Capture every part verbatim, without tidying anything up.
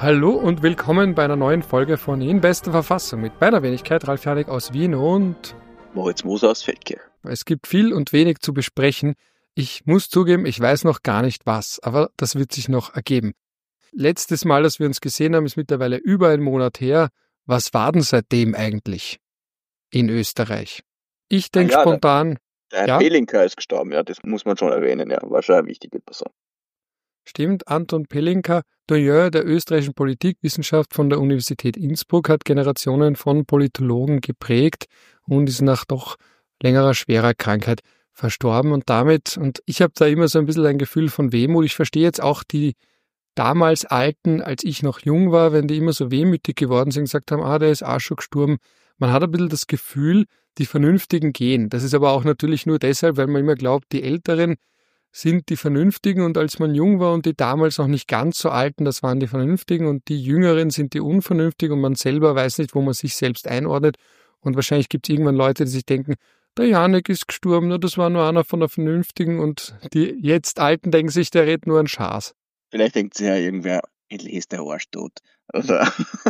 Hallo und willkommen bei einer neuen Folge von In bester Verfassung mit meiner Wenigkeit Ralf Janik aus Wien und Moritz Moser aus Feldkirch. Es gibt viel und wenig zu besprechen. Ich muss zugeben, ich weiß noch gar nicht was, aber das wird sich noch ergeben. Letztes Mal, dass wir uns gesehen haben, ist mittlerweile über einen Monat her. Was war denn seitdem eigentlich in Österreich? Ich denke Ah ja, spontan... Der Herr Ja? Pelinka ist gestorben, ja, das muss man schon erwähnen, ja, war schon eine wichtige Person. Stimmt, Anton Pelinka, Doyen der österreichischen Politikwissenschaft von der Universität Innsbruck, hat Generationen von Politologen geprägt und ist nach doch längerer, schwerer Krankheit verstorben. Und damit, und ich habe da immer so ein bisschen ein Gefühl von Wehmut, ich verstehe jetzt auch die damals Alten, als ich noch jung war, wenn die immer so wehmütig geworden sind, gesagt haben, ah, der ist auch schon gestorben. Man hat ein bisschen das Gefühl, die Vernünftigen gehen. Das ist aber auch natürlich nur deshalb, weil man immer glaubt, die Älteren sind die Vernünftigen und als man jung war und die damals noch nicht ganz so Alten, das waren die Vernünftigen und die Jüngeren sind die Unvernünftigen und man selber weiß nicht, wo man sich selbst einordnet und wahrscheinlich gibt es irgendwann Leute, die sich denken, der Janik ist gestorben, das war nur einer von der Vernünftigen und die jetzt Alten denken sich, der redet nur einen Schaß. Vielleicht denkt sich ja irgendwer, endlich ist der Arsch tot. Oder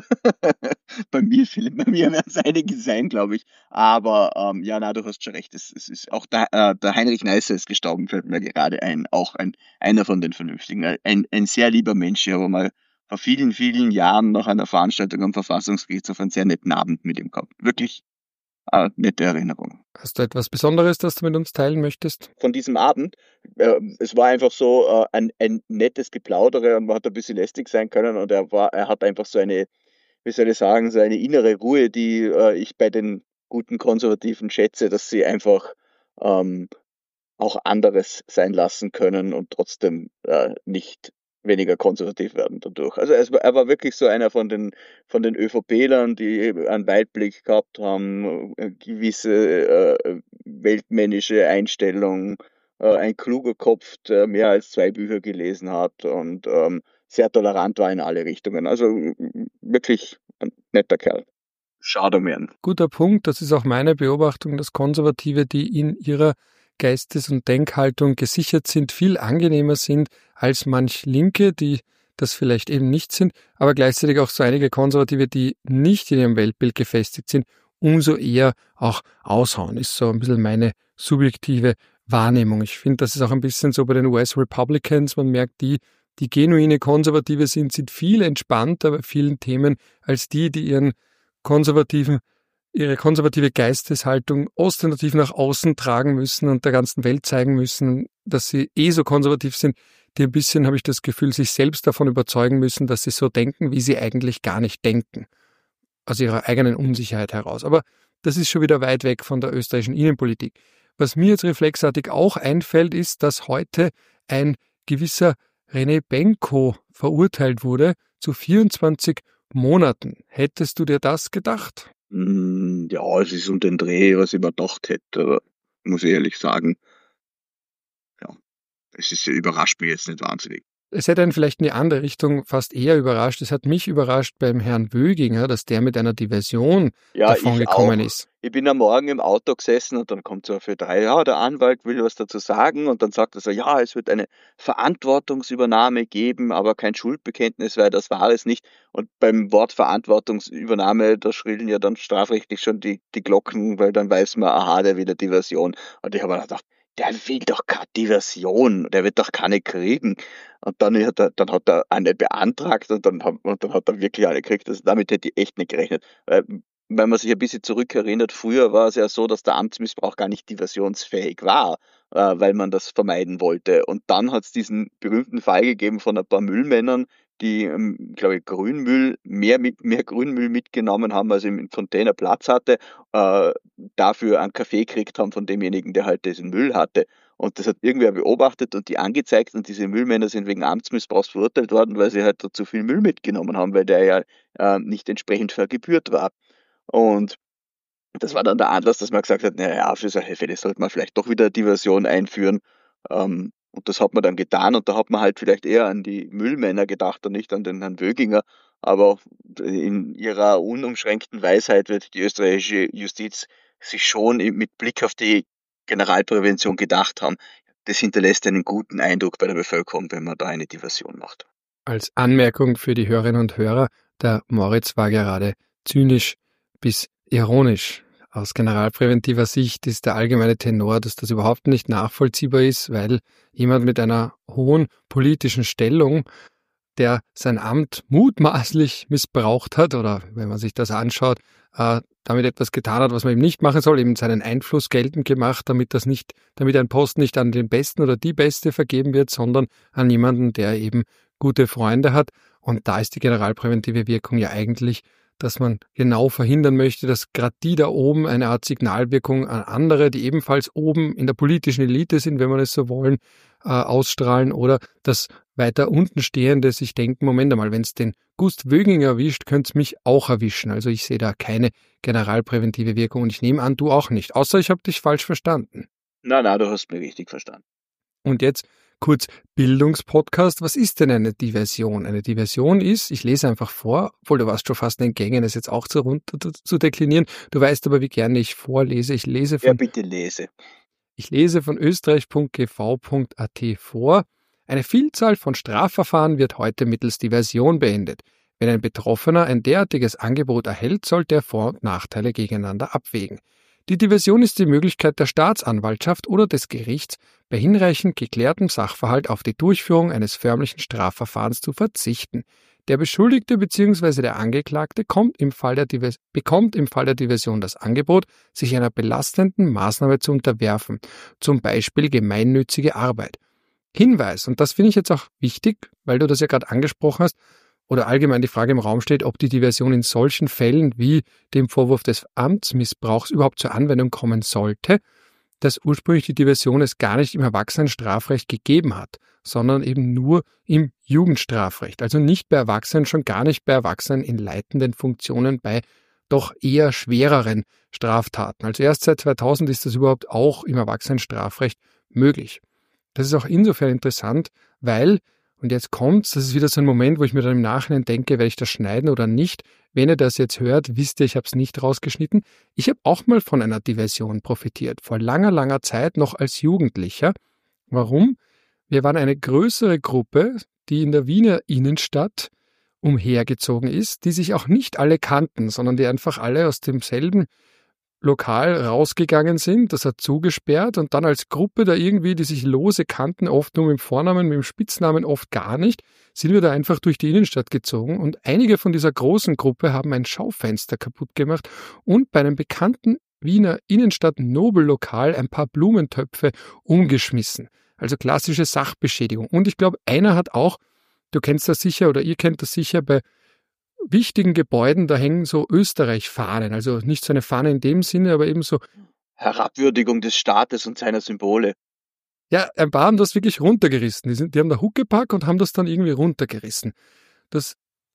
bei mir, Philipp, bei mir werden es einige sein, glaube ich. Aber ähm, ja, na, du hast schon recht. Es, es ist auch der, äh, der Heinrich Neisser ist gestorben, fällt mir gerade ein. Auch ein, einer von den Vernünftigen. Ein, ein sehr lieber Mensch. Ich habe mal vor vielen, vielen Jahren nach einer Veranstaltung am Verfassungsgerichtshof einen sehr netten Abend mit ihm gehabt. Wirklich eine nette Erinnerung. Hast du etwas Besonderes, das du mit uns teilen möchtest? Von diesem Abend. Äh, es war einfach so äh, ein, ein nettes Geplaudere und man hat ein bisschen lästig sein können und er war, er hat einfach so eine, wie soll ich sagen, so eine innere Ruhe, die äh, ich bei den guten Konservativen schätze, dass sie einfach ähm, auch anderes sein lassen können und trotzdem äh, nicht weniger konservativ werden dadurch. Also es war, er war wirklich so einer von den von den ÖVPlern, die einen Weitblick gehabt haben, äh, gewisse äh, weltmännische Einstellung, äh, ein kluger Kopf, der mehr als zwei Bücher gelesen hat und ähm, sehr tolerant war in alle Richtungen. Also äh, wirklich ein netter Kerl. Schade um ihn. Guter Punkt, das ist auch meine Beobachtung, dass Konservative, die in ihrer Geistes- und Denkhaltung gesichert sind, viel angenehmer sind als manch Linke, die das vielleicht eben nicht sind, aber gleichzeitig auch so einige Konservative, die nicht in ihrem Weltbild gefestigt sind, umso eher auch aushauen, ist so ein bisschen meine subjektive Wahrnehmung. Ich finde, das ist auch ein bisschen so bei den U S Republicans, man merkt, die, die genuine Konservative sind, sind viel entspannter bei vielen Themen als die, die ihren konservativen ihre konservative Geisteshaltung ostentativ nach außen tragen müssen und der ganzen Welt zeigen müssen, dass sie eh so konservativ sind, die ein bisschen, habe ich das Gefühl, sich selbst davon überzeugen müssen, dass sie so denken, wie sie eigentlich gar nicht denken. Aus ihrer eigenen Unsicherheit heraus. Aber das ist schon wieder weit weg von der österreichischen Innenpolitik. Was mir jetzt reflexartig auch einfällt, ist, dass heute ein gewisser René Benko verurteilt wurde zu vierundzwanzig Monaten. Hättest du dir das gedacht? Ja, es ist um den Dreh, was ich mir gedacht hätte, aber muss ich ehrlich sagen, ja, es ist, überrascht mich jetzt nicht wahnsinnig. Es hätte einen vielleicht in die andere Richtung fast eher überrascht. Es hat mich überrascht beim Herrn Wöginger, dass der mit einer Diversion Ja, davon ich gekommen auch. ist. Ich bin am Morgen im Auto gesessen und dann kommt so für drei, ja, der Anwalt will was dazu sagen und dann sagt er so, ja, es wird eine Verantwortungsübernahme geben, aber kein Schuldbekenntnis, weil das war es nicht. Und beim Wort Verantwortungsübernahme, da schrillen ja dann strafrechtlich schon die, die Glocken, weil dann weiß man, aha, der will eine Diversion. Und ich habe mir gedacht, der will doch keine Diversion, der wird doch keine kriegen. Und dann hat er, dann hat er eine beantragt und dann, haben- und dann hat er wirklich eine gekriegt. Also damit hätte ich echt nicht gerechnet. Weil, wenn man sich ein bisschen zurückerinnert, früher war es ja so, dass der Amtsmissbrauch gar nicht diversionsfähig war, äh, weil man das vermeiden wollte. Und dann hat es diesen berühmten Fall gegeben von ein paar Müllmännern, die, ähm, glaube ich, Grünmüll, mehr, mit, mehr Grünmüll mitgenommen haben, als im Container Platz hatte, äh, dafür einen Kaffee gekriegt haben von demjenigen, der halt diesen Müll hatte. Und das hat irgendwer beobachtet und die angezeigt und diese Müllmänner sind wegen Amtsmissbrauchs verurteilt worden, weil sie halt zu viel Müll mitgenommen haben, weil der ja äh, nicht entsprechend vergebührt war. Und das war dann der Anlass, dass man gesagt hat, na ja, für solche Fälle sollte man vielleicht doch wieder Diversion einführen. Ähm, und das hat man dann getan und da hat man halt vielleicht eher an die Müllmänner gedacht und nicht an den Herrn Wöginger. Aber in ihrer unumschränkten Weisheit wird die österreichische Justiz sich schon mit Blick auf die Generalprävention gedacht haben. Das hinterlässt einen guten Eindruck bei der Bevölkerung, wenn man da eine Diversion macht. Als Anmerkung für die Hörerinnen und Hörer, der Moritz war gerade zynisch bis ironisch. Aus generalpräventiver Sicht ist der allgemeine Tenor, dass das überhaupt nicht nachvollziehbar ist, weil jemand mit einer hohen politischen Stellung, der sein Amt mutmaßlich missbraucht hat oder, wenn man sich das anschaut, äh, damit etwas getan hat, was man eben nicht machen soll, eben seinen Einfluss geltend gemacht, damit das nicht, damit ein Post nicht an den Besten oder die Beste vergeben wird, sondern an jemanden, der eben gute Freunde hat. Und da ist die generalpräventive Wirkung ja eigentlich, dass man genau verhindern möchte, dass gerade die da oben eine Art Signalwirkung an andere, die ebenfalls oben in der politischen Elite sind, wenn man es so wollen, äh, ausstrahlen oder dass weiter unten Stehende sich denken, Moment einmal, wenn es den Gust Wöginger erwischt, könnte es mich auch erwischen. Also ich sehe da keine generalpräventive Wirkung und ich nehme an, du auch nicht, außer ich habe dich falsch verstanden. Nein, nein, du hast mich richtig verstanden. Und jetzt kurz Bildungspodcast. Was ist denn eine Diversion? Eine Diversion ist, ich lese einfach vor, obwohl du warst schon fast entgegen, es jetzt auch zu runter zu deklinieren. Du weißt aber, wie gerne ich vorlese. Ich lese von, ja, bitte lese. Ich lese von österreich punkt g v punkt a t vor. Eine Vielzahl von Strafverfahren wird heute mittels Diversion beendet. Wenn ein Betroffener ein derartiges Angebot erhält, sollte er Vor- und Nachteile gegeneinander abwägen. Die Diversion ist die Möglichkeit der Staatsanwaltschaft oder des Gerichts, bei hinreichend geklärtem Sachverhalt auf die Durchführung eines förmlichen Strafverfahrens zu verzichten. Der Beschuldigte bzw. der Angeklagte kommt im Fall der Divers- bekommt im Fall der Diversion das Angebot, sich einer belastenden Maßnahme zu unterwerfen, zum Beispiel gemeinnützige Arbeit. Hinweis, und das finde ich jetzt auch wichtig, weil du das ja gerade angesprochen hast, oder allgemein die Frage im Raum steht, ob die Diversion in solchen Fällen wie dem Vorwurf des Amtsmissbrauchs überhaupt zur Anwendung kommen sollte, dass ursprünglich die Diversion es gar nicht im Erwachsenenstrafrecht gegeben hat, sondern eben nur im Jugendstrafrecht. Also nicht bei Erwachsenen, schon gar nicht bei Erwachsenen in leitenden Funktionen bei doch eher schwereren Straftaten. Also erst seit zweitausend ist das überhaupt auch im Erwachsenenstrafrecht möglich. Das ist auch insofern interessant, weil, und jetzt kommt's, das ist wieder so ein Moment, wo ich mir dann im Nachhinein denke, werde ich das schneiden oder nicht. Wenn ihr das jetzt hört, wisst ihr, ich habe es nicht rausgeschnitten. Ich habe auch mal von einer Diversion profitiert, vor langer, langer Zeit noch als Jugendlicher. Warum? Wir waren eine größere Gruppe, die in der Wiener Innenstadt umhergezogen ist, die sich auch nicht alle kannten, sondern die einfach alle aus demselben Lokal rausgegangen sind, das hat zugesperrt und dann als Gruppe da irgendwie, die sich lose kannten, oft nur mit dem Vornamen, mit dem Spitznamen, oft gar nicht, sind wir da einfach durch die Innenstadt gezogen und einige von dieser großen Gruppe haben ein Schaufenster kaputt gemacht und bei einem bekannten Wiener Innenstadt-Nobellokal ein paar Blumentöpfe umgeschmissen. Also klassische Sachbeschädigung. Und ich glaube, einer hat auch, du kennst das sicher oder ihr kennt das sicher, bei wichtigen Gebäuden, da hängen so Österreich-Fahnen, also nicht so eine Fahne in dem Sinne, aber eben so Herabwürdigung des Staates und seiner Symbole. Ja, ein paar haben das wirklich runtergerissen. Die, sind, die haben da Huckepack und haben das dann irgendwie runtergerissen. Das,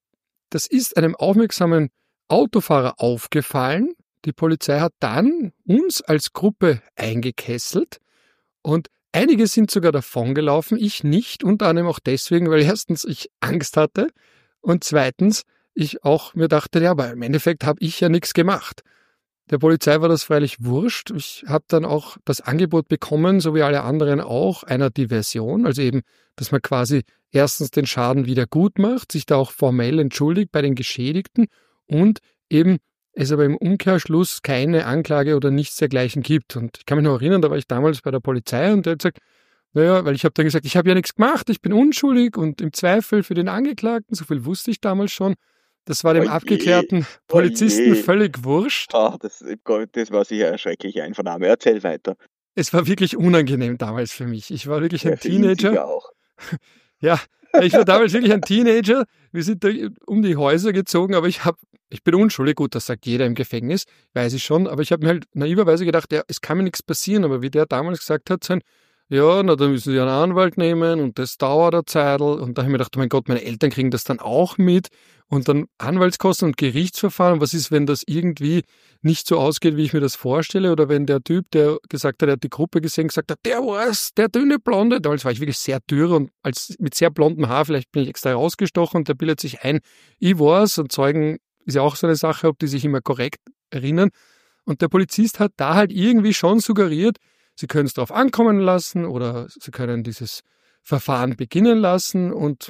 das ist einem aufmerksamen Autofahrer aufgefallen. Die Polizei hat dann uns als Gruppe eingekesselt und einige sind sogar davongelaufen, ich nicht, unter anderem auch deswegen, weil erstens ich Angst hatte und zweitens ich auch mir dachte, ja, aber im Endeffekt habe ich ja nichts gemacht. Der Polizei war das freilich wurscht. Ich habe dann auch das Angebot bekommen, so wie alle anderen auch, einer Diversion, also eben, dass man quasi erstens den Schaden wieder gut macht, sich da auch formell entschuldigt bei den Geschädigten und eben es aber im Umkehrschluss keine Anklage oder nichts dergleichen gibt. Und ich kann mich noch erinnern, da war ich damals bei der Polizei und der hat gesagt, naja, weil ich habe dann gesagt, ich habe ja nichts gemacht, ich bin unschuldig und im Zweifel für den Angeklagten, so viel wusste ich damals schon, das war dem Oje, abgeklärten Polizisten oje. völlig wurscht. Ah, das, das war sicher eine schreckliche Einvernahme. Erzähl weiter. Es war wirklich unangenehm damals für mich. Ich war wirklich ein Ja, für ihn Teenager. sicher auch. Ja, ich war damals wirklich ein Teenager. Wir sind da um die Häuser gezogen, aber ich habe, ich bin unschuldig. Gut, das sagt jeder im Gefängnis, weiß ich schon. Aber ich habe mir halt naiverweise gedacht, ja, es kann mir nichts passieren. Aber wie der damals gesagt hat, sein, ja, na, da müssen Sie einen Anwalt nehmen und das dauert eine Zeitl. Und da habe ich mir gedacht, oh mein Gott, meine Eltern kriegen das dann auch mit. Und dann Anwaltskosten und Gerichtsverfahren. Was ist, wenn das irgendwie nicht so ausgeht, wie ich mir das vorstelle? Oder wenn der Typ, der gesagt hat, er hat die Gruppe gesehen, gesagt hat, der war's, der dünne Blonde. Damals war ich wirklich sehr dürr und als mit sehr blondem Haar, vielleicht bin ich extra rausgestochen und der bildet sich ein, ich war's. Und Zeugen ist ja auch so eine Sache, ob die sich immer korrekt erinnern. Und der Polizist hat da halt irgendwie schon suggeriert, sie können es darauf ankommen lassen oder sie können dieses Verfahren beginnen lassen und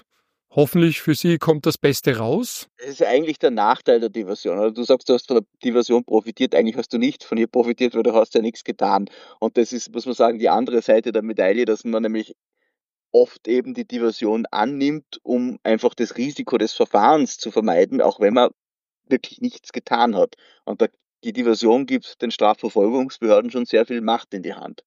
hoffentlich für sie kommt das Beste raus. Das ist ja eigentlich der Nachteil der Diversion. Also du sagst, du hast von der Diversion profitiert, eigentlich hast du nicht von ihr profitiert, weil du hast ja nichts getan. Und das ist, muss man sagen, die andere Seite der Medaille, dass man nämlich oft eben die Diversion annimmt, um einfach das Risiko des Verfahrens zu vermeiden, auch wenn man wirklich nichts getan hat. Und da, die Diversion gibt den Strafverfolgungsbehörden schon sehr viel Macht in die Hand.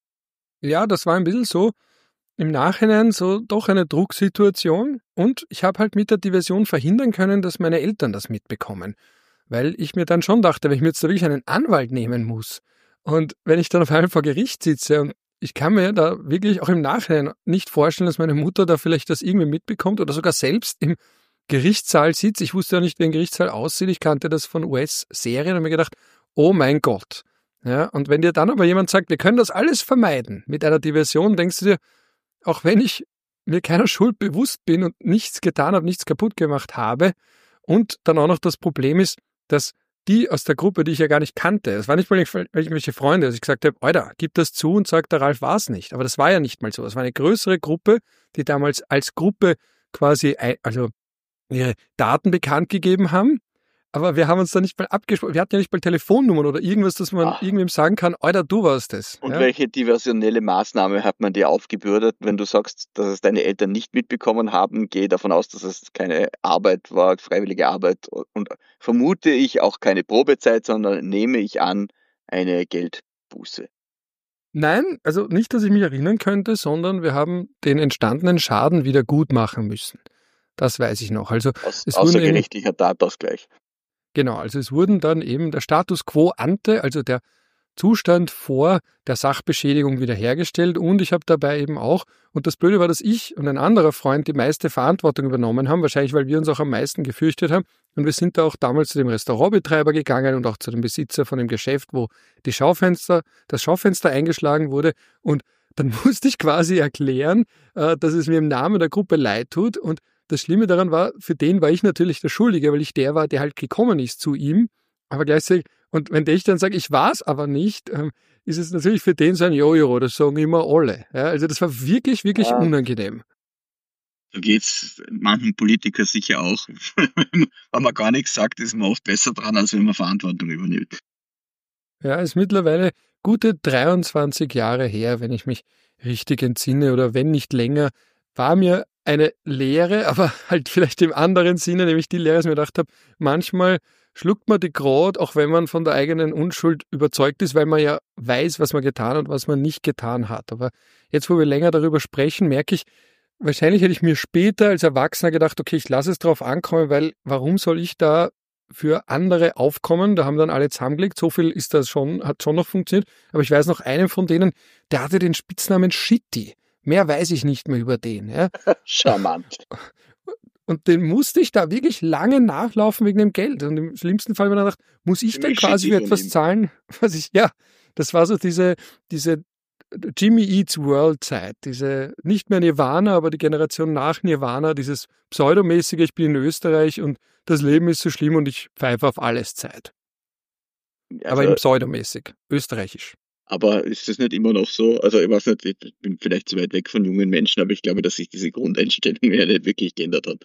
Ja, das war ein bisschen so im Nachhinein so doch eine Drucksituation und ich habe halt mit der Diversion verhindern können, dass meine Eltern das mitbekommen. Weil ich mir dann schon dachte, wenn ich mir jetzt da wirklich einen Anwalt nehmen muss und wenn ich dann auf einmal vor Gericht sitze und ich kann mir da wirklich auch im Nachhinein nicht vorstellen, dass meine Mutter da vielleicht das irgendwie mitbekommt oder sogar selbst im Gerichtssaal sitzt. Ich wusste ja nicht, wie ein Gerichtssaal aussieht. Ich kannte das von U S-Serien und habe mir gedacht, oh mein Gott. Ja, und wenn dir dann aber jemand sagt, wir können das alles vermeiden mit einer Diversion, denkst du dir, auch wenn ich mir keiner Schuld bewusst bin und nichts getan habe, nichts kaputt gemacht habe und dann auch noch das Problem ist, dass die aus der Gruppe, die ich ja gar nicht kannte, das war nicht mal irgendwelche Freunde, dass ich gesagt habe, Alter, gib das zu und sag, der Ralf war es nicht. Aber das war ja nicht mal so. Es war eine größere Gruppe, die damals als Gruppe quasi, also ihre Daten bekannt gegeben haben. Aber wir haben uns da nicht mal abgesprochen. Wir hatten ja nicht mal Telefonnummern oder irgendwas, dass man Ah. irgendwem sagen kann, Alter, du warst es. Und Ja? welche diversionelle Maßnahme hat man dir aufgebürdet, wenn du sagst, dass es deine Eltern nicht mitbekommen haben? Gehe davon aus, dass es keine Arbeit war, freiwillige Arbeit und vermute ich auch keine Probezeit, sondern nehme ich an, eine Geldbuße. Nein, also nicht, dass ich mich erinnern könnte, sondern wir haben den entstandenen Schaden wieder gut machen müssen. Das weiß ich noch. Also Aus, es wurden eben, außergerichtlicher Tatausgleich. genau, also es wurden dann eben der Status quo ante, also der Zustand vor der Sachbeschädigung wiederhergestellt und ich habe dabei eben auch, und das Blöde war, dass ich und ein anderer Freund die meiste Verantwortung übernommen haben, wahrscheinlich, weil wir uns auch am meisten gefürchtet haben und wir sind da auch damals zu dem Restaurantbetreiber gegangen und auch zu dem Besitzer von dem Geschäft, wo die Schaufenster, das Schaufenster eingeschlagen wurde und dann musste ich quasi erklären, äh, dass es mir im Namen der Gruppe leid tut und das Schlimme daran war, für den war ich natürlich der Schuldige, weil ich der war, der halt gekommen ist zu ihm, aber gleichzeitig, und wenn ich dann sage, ich war es aber nicht, ähm, ist es natürlich für den so ein Jojo, das sagen immer alle. Ja, also das war wirklich, wirklich Ja. unangenehm. So geht's manchen Politikern sicher auch. Wenn man gar nichts sagt, ist man oft besser dran, als wenn man Verantwortung übernimmt. Ja, ist mittlerweile gute dreiundzwanzig Jahre her, wenn ich mich richtig entsinne oder wenn nicht länger, war mir eine Lehre, aber halt vielleicht im anderen Sinne, nämlich die Lehre, dass ich mir gedacht habe, manchmal schluckt man die Grot, auch wenn man von der eigenen Unschuld überzeugt ist, weil man ja weiß, was man getan und was man nicht getan hat. Aber jetzt, wo wir länger darüber sprechen, merke ich, wahrscheinlich hätte ich mir später als Erwachsener gedacht, okay, ich lasse es drauf ankommen, weil warum soll ich da für andere aufkommen? Da haben dann alle zusammengelegt, so viel ist das schon, hat schon noch funktioniert. Aber ich weiß noch einen von denen, der hatte den Spitznamen Shitty. Mehr weiß ich nicht mehr über den. Ja. Charmant. Und den musste ich da wirklich lange nachlaufen wegen dem Geld. Und im schlimmsten Fall habe ich mir gedacht, muss ich dann Ziemlich quasi shitty für von etwas ihm. zahlen, was ich, ja, das war so diese, diese Jimmy Eats World Zeit, diese, nicht mehr Nirvana, aber die Generation nach Nirvana, dieses pseudomäßige, ich bin in Österreich und das Leben ist so schlimm und ich pfeife auf alles Zeit. Aber eben Also, pseudomäßig, österreichisch. aber ist das nicht immer noch so? Also ich weiß nicht, ich bin vielleicht zu weit weg von jungen Menschen, aber ich glaube, dass sich diese Grundeinstellung ja nicht wirklich geändert hat.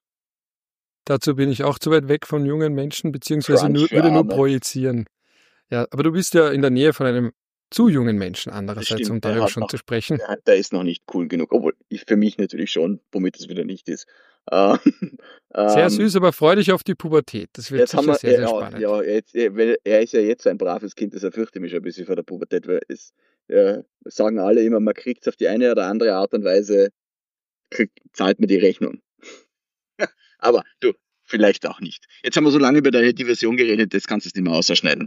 Dazu bin ich auch zu weit weg von jungen Menschen, beziehungsweise Crunch nur, für würde nur Arme. projizieren. Ja, aber du bist ja in der Nähe von einem zu jungen Menschen Das andererseits, stimmt, um der darüber hat schon noch, zu sprechen. der, hat- der ist noch nicht cool genug, obwohl ich für mich natürlich schon, womit es wieder nicht ist. Äh, Sehr ähm, süß, aber freu dich auf die Pubertät. Das wird Jetzt haben sicher wir, sehr, sehr ja, spannend. ja, jetzt, ja, weil er ist ja jetzt ein braves Kind, das er fürchtet mich schon ein bisschen vor der Pubertät, weil es äh, sagen alle immer, man kriegt es auf die eine oder andere Art und Weise, kriegt, zahlt mir die Rechnung. Aber du, vielleicht auch nicht. Jetzt haben wir so lange über deine Diversion geredet, jetzt kannst du es nicht mehr ausschneiden.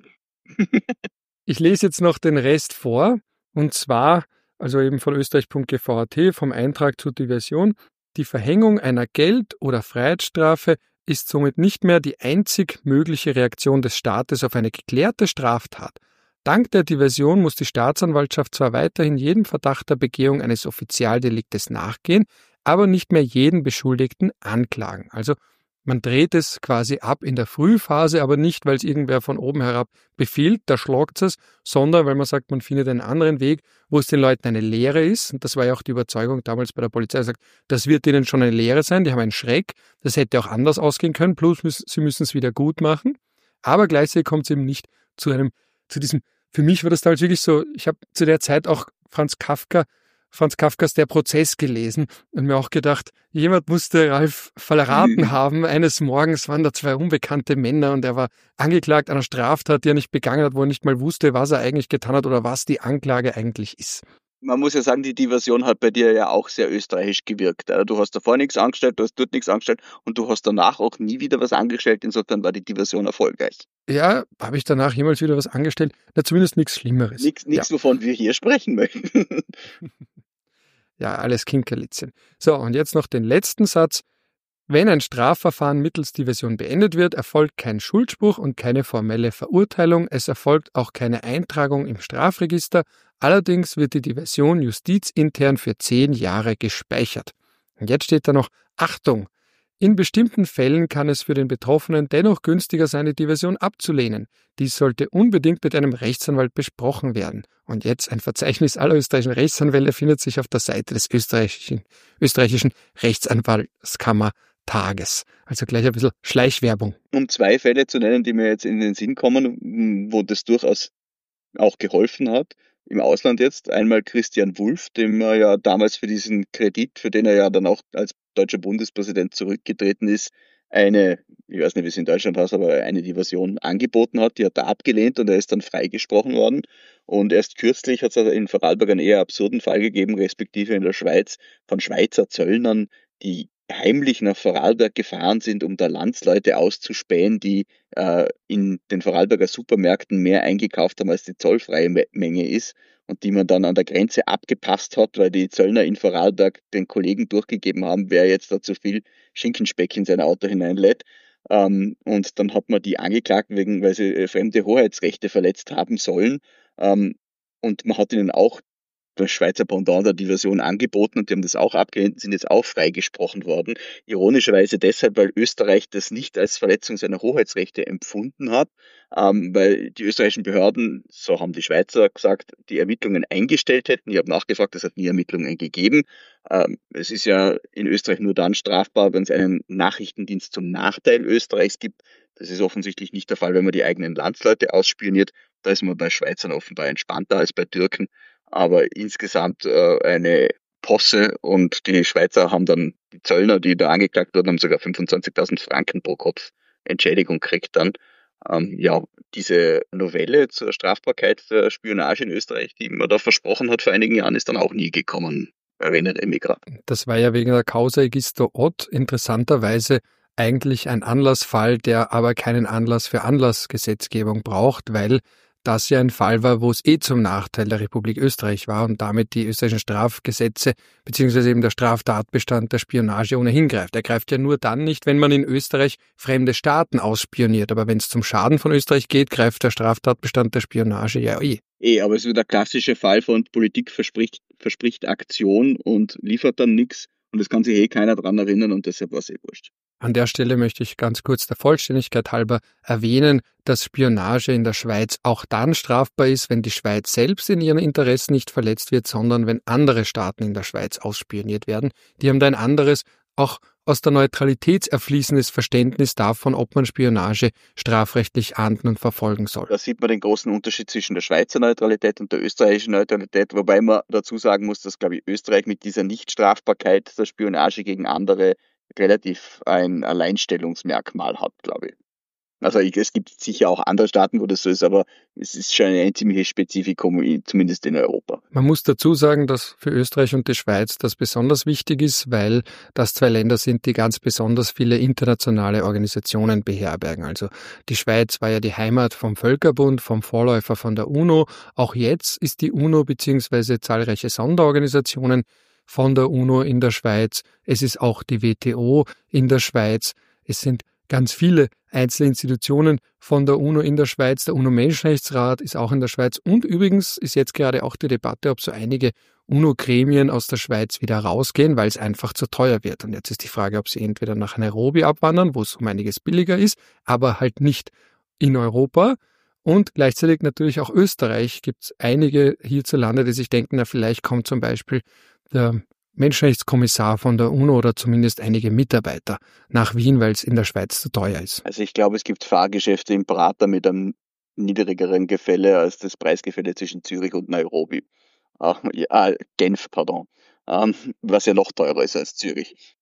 Ich lese jetzt noch den Rest vor, und zwar, also eben von österreich punkt g v punkt a t, vom Eintrag zur Diversion. Die Verhängung einer Geld- oder Freiheitsstrafe ist somit nicht mehr die einzig mögliche Reaktion des Staates auf eine geklärte Straftat. Dank der Diversion muss die Staatsanwaltschaft zwar weiterhin jedem Verdacht der Begehung eines Offizialdeliktes nachgehen, aber nicht mehr jeden Beschuldigten anklagen. Also Man dreht es quasi ab in der Frühphase, aber nicht, weil es irgendwer von oben herab befiehlt, da schlagt es, sondern weil man sagt, man findet einen anderen Weg, wo es den Leuten eine Lehre ist. Und das war ja auch die Überzeugung damals bei der Polizei, sagt, das wird ihnen schon eine Lehre sein, die haben einen Schreck, das hätte auch anders ausgehen können, plus sie müssen es wieder gut machen. Aber gleichzeitig kommt es eben nicht zu einem, zu diesem, für mich war das damals wirklich so, ich habe zu der Zeit auch Franz Kafka, Franz Kafkas Der Prozess gelesen und mir auch gedacht, jemand musste Ralf verraten mhm. haben. Eines Morgens waren da zwei unbekannte Männer und er war angeklagt einer Straftat, die er nicht begangen hat, wo er nicht mal wusste, was er eigentlich getan hat oder was die Anklage eigentlich ist. Man muss ja sagen, die Diversion hat bei dir ja auch sehr österreichisch gewirkt. Du hast davor nichts angestellt, du hast dort nichts angestellt und du hast danach auch nie wieder was angestellt. Insofern war die Diversion erfolgreich. Ja, habe ich danach jemals wieder was angestellt? Na, zumindest nichts Schlimmeres. Nichts, nichts, ja. Wovon wir hier sprechen möchten. Ja, alles Kinkerlitzchen. So, und jetzt noch den letzten Satz. Wenn ein Strafverfahren mittels Diversion beendet wird, erfolgt kein Schuldspruch und keine formelle Verurteilung. Es erfolgt auch keine Eintragung im Strafregister. Allerdings wird die Diversion justizintern für zehn Jahre gespeichert. Und jetzt steht da noch, Achtung! In bestimmten Fällen kann es für den Betroffenen dennoch günstiger sein, die Diversion abzulehnen. Dies sollte unbedingt mit einem Rechtsanwalt besprochen werden. Und jetzt ein Verzeichnis aller österreichischen Rechtsanwälte findet sich auf der Seite des österreichischen, österreichischen Rechtsanwaltskammertages. Also gleich ein bisschen Schleichwerbung. Um zwei Fälle zu nennen, die mir jetzt in den Sinn kommen, wo das durchaus auch geholfen hat, im Ausland jetzt. Einmal Christian Wulff, dem er ja damals für diesen Kredit, für den er ja dann auch als deutscher Bundespräsident zurückgetreten ist, eine, ich weiß nicht, wie es in Deutschland heißt, aber eine Diversion angeboten hat. Die hat er abgelehnt und er ist dann freigesprochen worden. Und erst kürzlich hat es in Vorarlberg einen eher absurden Fall gegeben, respektive in der Schweiz, von Schweizer Zöllnern, die heimlich nach Vorarlberg gefahren sind, um da Landsleute auszuspähen, die äh, in den Vorarlberger Supermärkten mehr eingekauft haben, als die zollfreie Me- Menge ist und die man dann an der Grenze abgepasst hat, weil die Zöllner in Vorarlberg den Kollegen durchgegeben haben, wer jetzt da zu viel Schinkenspeck in sein Auto hineinlädt. Ähm, und dann hat man die angeklagt, wegen, weil sie äh, fremde Hoheitsrechte verletzt haben sollen. Ähm, und man hat ihnen auch das Schweizer Pendant der Diversion angeboten und die haben das auch abgelehnt, sind jetzt auch freigesprochen worden. Ironischerweise deshalb, weil Österreich das nicht als Verletzung seiner Hoheitsrechte empfunden hat, ähm, weil die österreichischen Behörden, so haben die Schweizer gesagt, die Ermittlungen eingestellt hätten. Ich habe nachgefragt, es hat nie Ermittlungen gegeben. Ähm, es ist ja in Österreich nur dann strafbar, wenn es einen Nachrichtendienst zum Nachteil Österreichs gibt. Das ist offensichtlich nicht der Fall, wenn man die eigenen Landsleute ausspioniert. Da ist man bei Schweizern offenbar entspannter als bei Türken. Aber insgesamt äh, eine Posse und die Schweizer haben dann, die Zöllner, die da angeklagt wurden, haben sogar fünfundzwanzigtausend Franken pro Kopf Entschädigung gekriegt dann. Ähm, ja, diese Novelle zur Strafbarkeit der Spionage in Österreich, die man da versprochen hat vor einigen Jahren, ist dann auch nie gekommen, erinnere ich mich gerade. Das war ja wegen der Causa Egisto Ott interessanterweise eigentlich ein Anlassfall, der aber keinen Anlass für Anlassgesetzgebung braucht, weil das ja ein Fall war, wo es eh zum Nachteil der Republik Österreich war und damit die österreichischen Strafgesetze beziehungsweise eben der Straftatbestand der Spionage ohnehin greift. Er greift ja nur dann nicht, wenn man in Österreich fremde Staaten ausspioniert. Aber wenn es zum Schaden von Österreich geht, greift der Straftatbestand der Spionage ja eh. Eh, aber es ist der klassische Fall von Politik verspricht, verspricht Aktion und liefert dann nichts und es kann sich eh keiner dran erinnern und deshalb war es eh wurscht. An der Stelle möchte ich ganz kurz der Vollständigkeit halber erwähnen, dass Spionage in der Schweiz auch dann strafbar ist, wenn die Schweiz selbst in ihren Interessen nicht verletzt wird, sondern wenn andere Staaten in der Schweiz ausspioniert werden. Die haben da ein anderes, auch aus der Neutralität erfließendes Verständnis davon, ob man Spionage strafrechtlich ahnden und verfolgen soll. Da sieht man den großen Unterschied zwischen der Schweizer Neutralität und der österreichischen Neutralität, wobei man dazu sagen muss, dass, glaube ich, Österreich mit dieser Nichtstrafbarkeit der Spionage gegen andere relativ ein Alleinstellungsmerkmal hat, glaube ich. Also ich, es gibt sicher auch andere Staaten, wo das so ist, aber es ist schon ein ziemliches Spezifikum, zumindest in Europa. Man muss dazu sagen, dass für Österreich und die Schweiz das besonders wichtig ist, weil das zwei Länder sind, die ganz besonders viele internationale Organisationen beherbergen. Also die Schweiz war ja die Heimat vom Völkerbund, vom Vorläufer von der UNO. Auch jetzt ist die UNO bzw. zahlreiche Sonderorganisationen von der UNO in der Schweiz. Es ist auch die W T O in der Schweiz. Es sind ganz viele einzelne Institutionen von der UNO in der Schweiz. Der UNO-Menschenrechtsrat ist auch in der Schweiz. Und übrigens ist jetzt gerade auch die Debatte, ob so einige UNO-Gremien aus der Schweiz wieder rausgehen, weil es einfach zu teuer wird. Und jetzt ist die Frage, ob sie entweder nach Nairobi abwandern, wo es um einiges billiger ist, aber halt nicht in Europa. Und gleichzeitig natürlich auch Österreich. Gibt es einige hierzulande, die sich denken, na vielleicht kommt zum Beispiel der Menschenrechtskommissar von der UNO oder zumindest einige Mitarbeiter nach Wien, weil es in der Schweiz zu teuer ist. Also ich glaube, es gibt Fahrgeschäfte im Prater mit einem niedrigeren Gefälle als das Preisgefälle zwischen Zürich und Nairobi. Ah, ja, Genf, pardon. Ähm, was ja noch teurer ist als Zürich.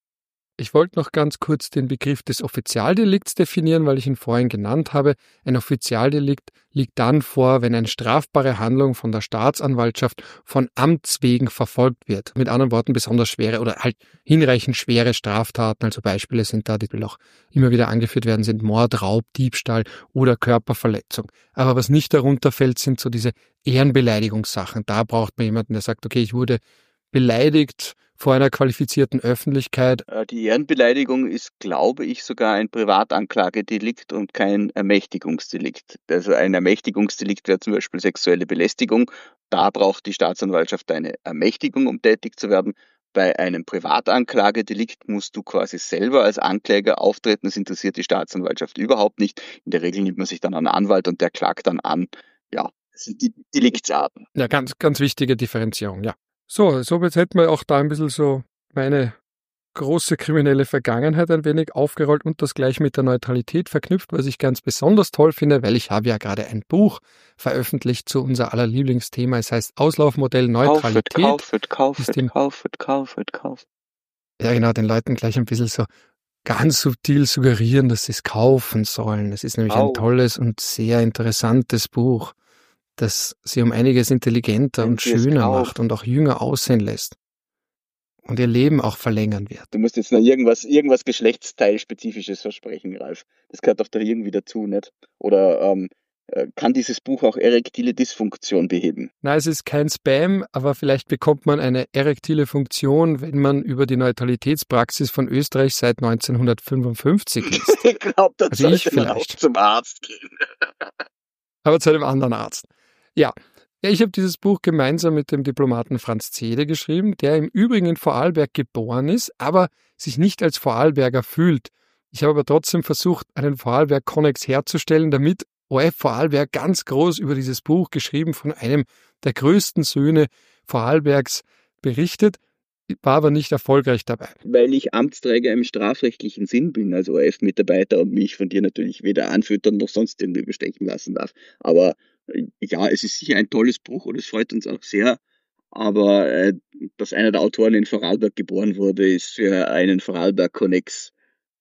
Ich wollte noch ganz kurz den Begriff des Offizialdelikts definieren, weil ich ihn vorhin genannt habe. Ein Offizialdelikt liegt dann vor, wenn eine strafbare Handlung von der Staatsanwaltschaft von Amts wegen verfolgt wird. Mit anderen Worten besonders schwere oder halt hinreichend schwere Straftaten. Also Beispiele sind da, die auch immer wieder angeführt werden, sind Mord, Raub, Diebstahl oder Körperverletzung. Aber was nicht darunter fällt, sind so diese Ehrenbeleidigungssachen. Da braucht man jemanden, der sagt, okay, ich wurde beleidigt vor einer qualifizierten Öffentlichkeit. Die Ehrenbeleidigung ist, glaube ich, sogar ein Privatanklagedelikt und kein Ermächtigungsdelikt. Also ein Ermächtigungsdelikt wäre zum Beispiel sexuelle Belästigung. Da braucht die Staatsanwaltschaft eine Ermächtigung, um tätig zu werden. Bei einem Privatanklagedelikt musst du quasi selber als Ankläger auftreten. Das interessiert die Staatsanwaltschaft überhaupt nicht. In der Regel nimmt man sich dann einen Anwalt und der klagt dann an. Ja, das sind die Deliktsarten. Ja, ganz, ganz wichtige Differenzierung, ja. So, somit hätten wir auch da ein bisschen so meine große kriminelle Vergangenheit ein wenig aufgerollt und das gleich mit der Neutralität verknüpft, was ich ganz besonders toll finde, weil ich habe ja gerade ein Buch veröffentlicht zu unser aller Lieblingsthema. Es heißt Auslaufmodell Neutralität. Kaufet, kaufet, kaufet, kaufet, kaufet, kaufet. Ja, genau, den Leuten gleich ein bisschen so ganz subtil suggerieren, dass sie es kaufen sollen. Es ist nämlich Au. ein tolles und sehr interessantes Buch, das sie um einiges intelligenter Wenn und sie es schöner kaufen. macht und auch jünger aussehen lässt und ihr Leben auch verlängern wird. Du musst jetzt noch irgendwas, irgendwas Geschlechtsteilspezifisches versprechen, Ralf. Das gehört doch da irgendwie dazu, nicht? Oder ähm, äh, kann dieses Buch auch erektile Dysfunktion beheben? Na, es ist kein Spam, aber vielleicht bekommt man eine erektile Funktion, wenn man über die Neutralitätspraxis von Österreich seit neunzehnhundertfünfundfünfzig liest. Ich glaube, da Also ich sollte man auch vielleicht. zum Arzt gehen. Aber zu einem anderen Arzt. Ja, ja ich habe dieses Buch gemeinsam mit dem Diplomaten Franz Zede geschrieben, der im Übrigen in Vorarlberg geboren ist, aber sich nicht als Vorarlberger fühlt. Ich habe aber trotzdem versucht, einen Vorarlberg-Konnex herzustellen, damit O F Vorarlberg ganz groß über dieses Buch, geschrieben von einem der größten Söhne Vorarlbergs, berichtet, war aber nicht erfolgreich dabei. Weil ich Amtsträger im strafrechtlichen Sinn bin, als O R F-Mitarbeiter und mich von dir natürlich weder anfüttern noch sonst irgendwie bestechen lassen darf. Aber äh, ja, es ist sicher ein tolles Buch und es freut uns auch sehr. Aber äh, dass einer der Autoren in Vorarlberg geboren wurde, ist für einen Vorarlberg-Konnex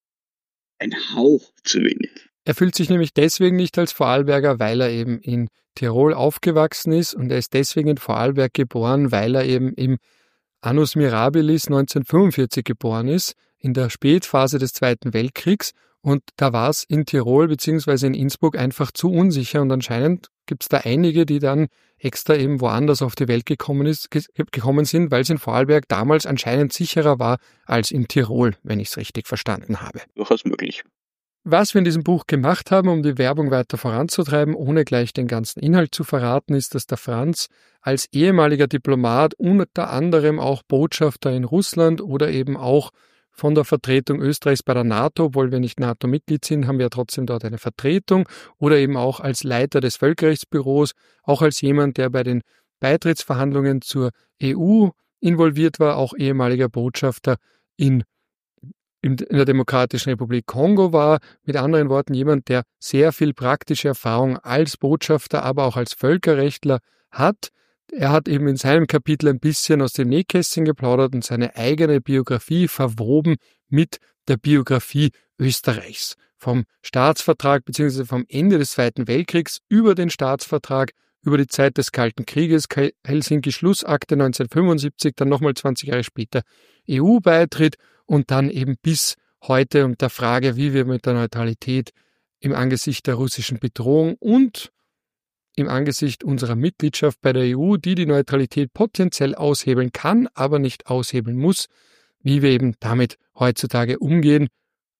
ein Hauch zu wenig. Er fühlt sich nämlich deswegen nicht als Vorarlberger, weil er eben in Tirol aufgewachsen ist, und er ist deswegen in Vorarlberg geboren, weil er eben im Annus Mirabilis neunzehnhundertfünfundvierzig geboren ist, in der Spätphase des Zweiten Weltkriegs, und da war es in Tirol bzw. in Innsbruck einfach zu unsicher, und anscheinend gibt es da einige, die dann extra eben woanders auf die Welt gekommen, ist, ge- gekommen sind, weil es in Vorarlberg damals anscheinend sicherer war als in Tirol, wenn ich es richtig verstanden habe. Durchaus möglich. Was wir in diesem Buch gemacht haben, um die Werbung weiter voranzutreiben, ohne gleich den ganzen Inhalt zu verraten, ist, dass der Franz als ehemaliger Diplomat unter anderem auch Botschafter in Russland oder eben auch von der Vertretung Österreichs bei der NATO, obwohl wir nicht NATO-Mitglied sind, haben wir ja trotzdem dort eine Vertretung, oder eben auch als Leiter des Völkerrechtsbüros, auch als jemand, der bei den Beitrittsverhandlungen zur E U involviert war, auch ehemaliger Botschafter in in der Demokratischen Republik Kongo war, mit anderen Worten jemand, der sehr viel praktische Erfahrung als Botschafter, aber auch als Völkerrechtler hat. Er hat eben in seinem Kapitel ein bisschen aus dem Nähkästchen geplaudert und seine eigene Biografie verwoben mit der Biografie Österreichs. Vom Staatsvertrag bzw. vom Ende des Zweiten Weltkriegs über den Staatsvertrag, über die Zeit des Kalten Krieges, Helsinki-Schlussakte neunzehnhundertfünfundsiebzig, dann nochmal zwanzig Jahre später E U-Beitritt, und dann eben bis heute und der Frage, wie wir mit der Neutralität im Angesicht der russischen Bedrohung und im Angesicht unserer Mitgliedschaft bei der E U, die die Neutralität potenziell aushebeln kann, aber nicht aushebeln muss, wie wir eben damit heutzutage umgehen,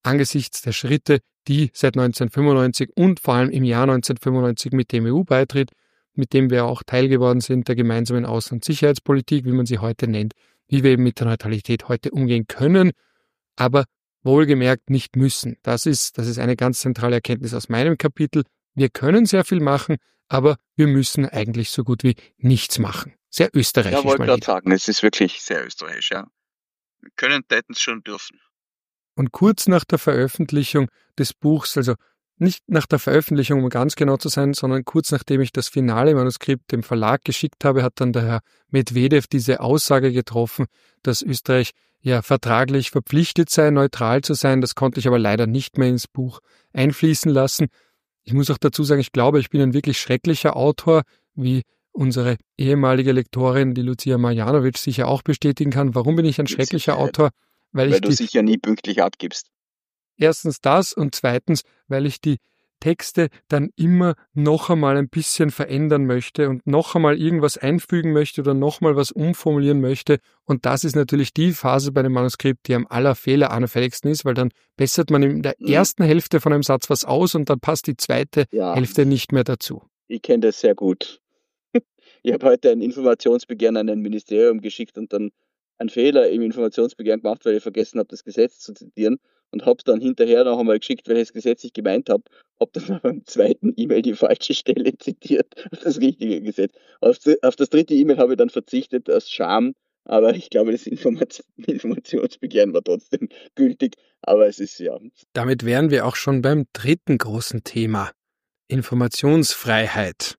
angesichts der Schritte, die seit neunzehnhundertfünfundneunzig und vor allem im Jahr neunzehnhundertfünfundneunzig mit dem E U-Beitritt, mit dem wir auch Teil geworden sind, der gemeinsamen Außen- und Sicherheitspolitik, wie man sie heute nennt, wie wir eben mit der Neutralität heute umgehen können, aber wohlgemerkt nicht müssen. Das ist, das ist eine ganz zentrale Erkenntnis aus meinem Kapitel. Wir können sehr viel machen, aber wir müssen eigentlich so gut wie nichts machen. Sehr österreichisch. Ja, wollte mal gerade wieder. sagen, es ist wirklich sehr österreichisch, ja. Wir können täten es schon dürfen. Und kurz nach der Veröffentlichung des Buchs, also nicht nach der Veröffentlichung, um ganz genau zu sein, sondern kurz nachdem ich das finale Manuskript dem Verlag geschickt habe, hat dann der Herr Medvedev diese Aussage getroffen, dass Österreich ja vertraglich verpflichtet sei, neutral zu sein. Das konnte ich aber leider nicht mehr ins Buch einfließen lassen. Ich muss auch dazu sagen, ich glaube, ich bin ein wirklich schrecklicher Autor, wie unsere ehemalige Lektorin, die Lucia Marjanovic, sicher auch bestätigen kann. Warum bin ich ein Mit schrecklicher Sicherheit. Autor? Weil, Weil ich du die, sicher nie pünktlich abgibst. erstens das und zweitens, weil ich die Texte dann immer noch einmal ein bisschen verändern möchte und noch einmal irgendwas einfügen möchte oder noch mal was umformulieren möchte. Und das ist natürlich die Phase bei dem Manuskript, die am aller fehleranfälligsten ist, weil dann bessert man in der Mhm. ersten Hälfte von einem Satz was aus und dann passt die zweite Ja, Hälfte nicht mehr dazu. ich kenne das sehr gut. Ich habe heute ein Informationsbegehren an ein Ministerium geschickt und dann einen Fehler im Informationsbegehren gemacht, weil ich vergessen habe, das Gesetz zu zitieren und habe dann hinterher noch einmal geschickt, welches Gesetz ich gemeint habe. Habe dann beim zweiten E-Mail die falsche Stelle zitiert, das richtige Gesetz. Auf, auf das dritte E-Mail habe ich dann verzichtet aus Scham, aber ich glaube, das Informat- Informationsbegehren war trotzdem gültig. Aber es ist ja. Damit wären wir auch schon beim dritten großen Thema: Informationsfreiheit.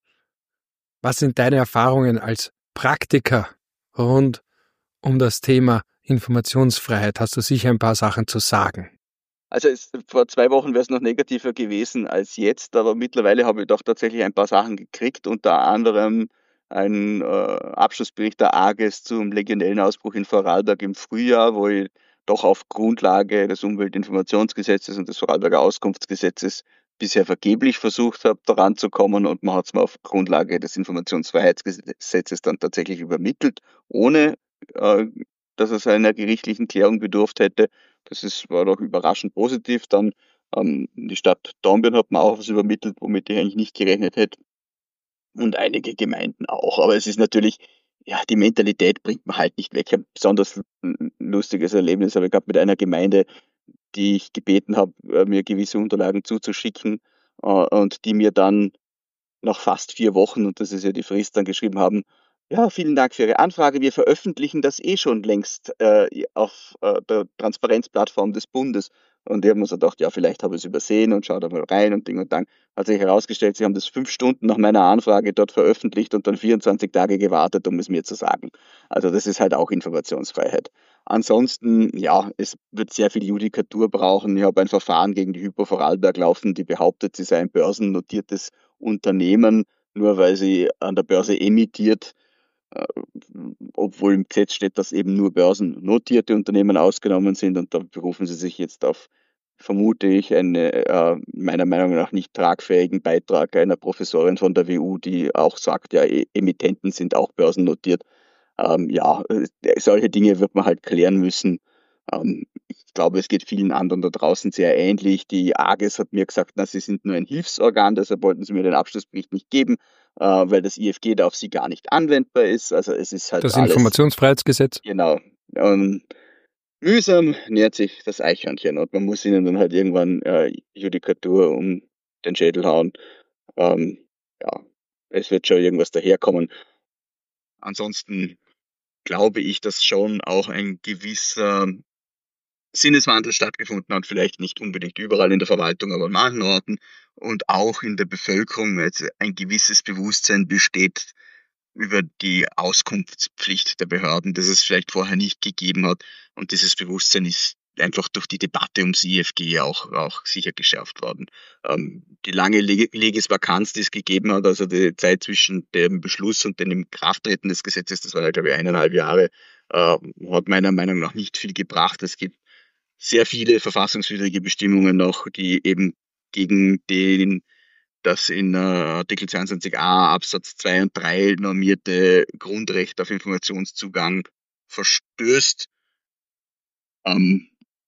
Was sind deine Erfahrungen als Praktiker rund um das Thema Informationsfreiheit? Hast du sicher ein paar Sachen zu sagen? Also es, vor zwei Wochen wäre es noch negativer gewesen als jetzt, aber mittlerweile habe ich doch tatsächlich ein paar Sachen gekriegt, unter anderem einen äh, Abschlussbericht der AGES zum legionellen Ausbruch in Vorarlberg im Frühjahr, wo ich doch auf Grundlage des Umweltinformationsgesetzes und des Vorarlberger Auskunftsgesetzes bisher vergeblich versucht habe, daran zu kommen, und man hat es mir auf Grundlage des Informationsfreiheitsgesetzes dann tatsächlich übermittelt, ohne äh, dass es einer gerichtlichen Klärung bedurft hätte. Das ist, war doch überraschend positiv. Dann ähm, die Stadt Dornbirn hat mir auch was übermittelt, womit ich eigentlich nicht gerechnet hätte. Und einige Gemeinden auch. Aber es ist natürlich, ja, die Mentalität bringt man halt nicht weg. Ich habe ein besonders lustiges Erlebnis habe ich gehabt mit einer Gemeinde, die ich gebeten habe, äh, mir gewisse Unterlagen zuzuschicken, äh, und die mir dann nach fast vier Wochen, und das ist ja die Frist, dann geschrieben haben: Ja, vielen Dank für Ihre Anfrage. Wir veröffentlichen das eh schon längst äh, auf äh, der Transparenzplattform des Bundes. Und ich habe mir so gedacht, ja, vielleicht habe ich es übersehen und schau da mal rein und Ding und Dang. Hat sich herausgestellt, sie haben das fünf Stunden nach meiner Anfrage dort veröffentlicht und dann vierundzwanzig Tage gewartet, um es mir zu sagen. Also das ist halt auch Informationsfreiheit. Ansonsten, ja, es wird sehr viel Judikatur brauchen. Ich habe ein Verfahren gegen die Hypo Vorarlberg laufen, die behauptet, sie sei ein börsennotiertes Unternehmen, nur weil sie an der Börse emittiert, äh, obwohl im Gesetz steht, dass eben nur börsennotierte Unternehmen ausgenommen sind, und da berufen sie sich jetzt auf, vermute ich, einen äh, meiner Meinung nach nicht tragfähigen Beitrag einer Professorin von der W U, die auch sagt, ja, E- Emittenten sind auch börsennotiert. Ähm, ja, äh, solche Dinge wird man halt klären müssen. Ähm, ich glaube, es geht vielen anderen da draußen sehr ähnlich. Die AGES hat mir gesagt, na, sie sind nur ein Hilfsorgan, deshalb wollten sie mir den Abschlussbericht nicht geben, äh, weil das I F G da auf sie gar nicht anwendbar ist. Also es ist halt Das alles, Informationsfreiheitsgesetz? genau. Und mühsam nähert sich das Eichhörnchen und man muss ihnen dann halt irgendwann äh, Judikatur um den Schädel hauen. Ähm, ja, es wird schon irgendwas daherkommen. Ansonsten glaube ich, dass schon auch ein gewisser Sinneswandel stattgefunden hat, vielleicht nicht unbedingt überall in der Verwaltung, aber an manchen Orten, und auch in der Bevölkerung jetzt ein gewisses Bewusstsein besteht über die Auskunftspflicht der Behörden, das es vielleicht vorher nicht gegeben hat. Und dieses Bewusstsein ist einfach durch die Debatte ums I F G auch, auch sicher geschärft worden. Ähm, die lange Legisvakanz, die es gegeben hat, also die Zeit zwischen dem Beschluss und dem Inkrafttreten des Gesetzes, das waren, glaube ich, eineinhalb Jahre, äh, hat meiner Meinung nach nicht viel gebracht. Es gibt sehr viele verfassungswidrige Bestimmungen noch, die eben gegen den, das in äh, Artikel zweiundzwanzig a Absatz zwei und drei normierte Grundrecht auf Informationszugang verstößt. Ähm,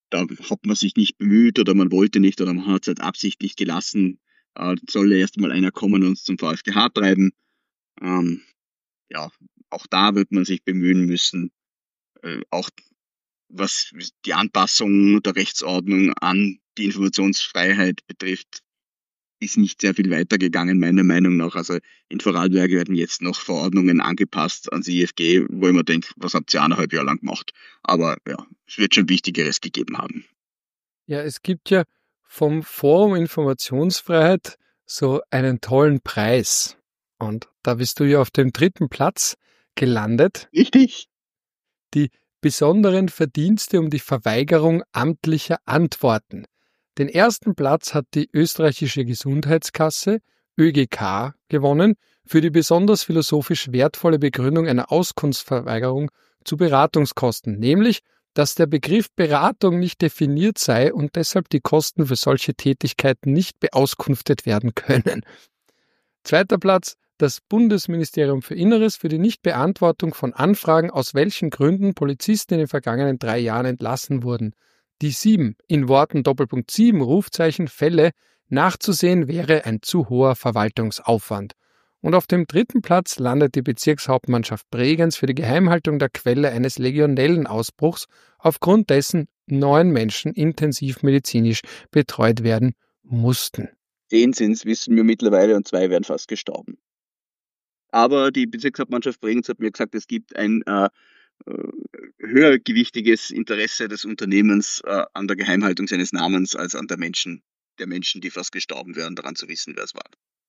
da hat man sich nicht bemüht oder man wollte nicht oder man hat es halt absichtlich gelassen. Äh, soll ja erst mal einer kommen und uns zum VfGH treiben. Ähm, ja, auch da wird man sich bemühen müssen, äh, auch was die Anpassung der Rechtsordnung an die Informationsfreiheit betrifft, ist nicht sehr viel weitergegangen, meiner Meinung nach. Also in Vorarlberg werden jetzt noch Verordnungen angepasst ans I F G, wo ich mir denke, was habt ihr eineinhalb Jahre lang gemacht? Aber ja, es wird schon Wichtigeres gegeben haben. Ja, es gibt ja vom Forum Informationsfreiheit so einen tollen Preis. Und da bist du ja auf dem dritten Platz gelandet. Richtig. Die besonderen Verdienste um die Verweigerung amtlicher Antworten. Den ersten Platz hat die österreichische Gesundheitskasse, Ö G K, gewonnen für die besonders philosophisch wertvolle Begründung einer Auskunftsverweigerung zu Beratungskosten, nämlich, dass der Begriff Beratung nicht definiert sei und deshalb die Kosten für solche Tätigkeiten nicht beauskunftet werden können. Zweiter Platz, das Bundesministerium für Inneres für die Nichtbeantwortung von Anfragen, aus welchen Gründen Polizisten in den vergangenen drei Jahren entlassen wurden. Die sieben, in Worten Doppelpunkt sieben, Rufzeichen, Fälle nachzusehen wäre ein zu hoher Verwaltungsaufwand. Und auf dem dritten Platz landet die Bezirkshauptmannschaft Bregenz für die Geheimhaltung der Quelle eines Legionellenausbruchs, aufgrund dessen neun Menschen intensiv medizinisch betreut werden mussten. Zehn sind es, wissen wir mittlerweile, und zwei wären fast gestorben. Aber die Bezirkshauptmannschaft Bregenz hat mir gesagt, es gibt ein äh, höhergewichtiges Interesse des Unternehmens äh, an der Geheimhaltung seines Namens als an der Menschen, der Menschen, die fast gestorben wären, daran zu wissen, wer es war.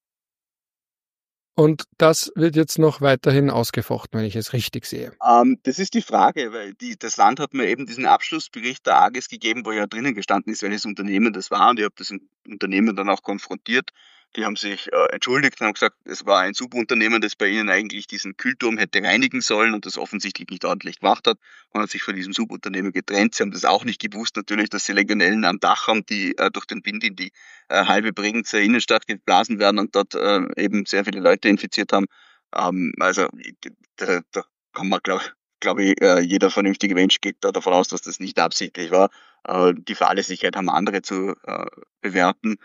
Und das wird jetzt noch weiterhin ausgefochten, wenn ich es richtig sehe. Ähm, das ist die Frage, weil die, das Land hat mir eben diesen Abschlussbericht der A G E S gegeben, wo ja drinnen gestanden ist, welches Unternehmen das war. Und ich habe das Unternehmen dann auch konfrontiert. Die haben sich äh, entschuldigt und haben gesagt, es war ein Subunternehmen, das bei ihnen eigentlich diesen Kühlturm hätte reinigen sollen und das offensichtlich nicht ordentlich gemacht hat. Man hat sich von diesem Subunternehmen getrennt. Sie haben das auch nicht gewusst, natürlich, dass sie Legionellen am Dach haben, die äh, durch den Wind in die äh, halbe Bregenzer Innenstadt geblasen werden und dort äh, eben sehr viele Leute infiziert haben. Ähm, also da, da kann man, glaube glaub ich, äh, jeder vernünftige Mensch geht da davon aus, dass das nicht absichtlich war. Äh, die Fahrlässigkeit haben andere zu äh, bewerten.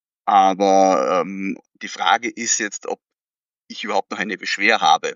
Aber ähm, die Frage ist jetzt, ob ich überhaupt noch eine Beschwer habe,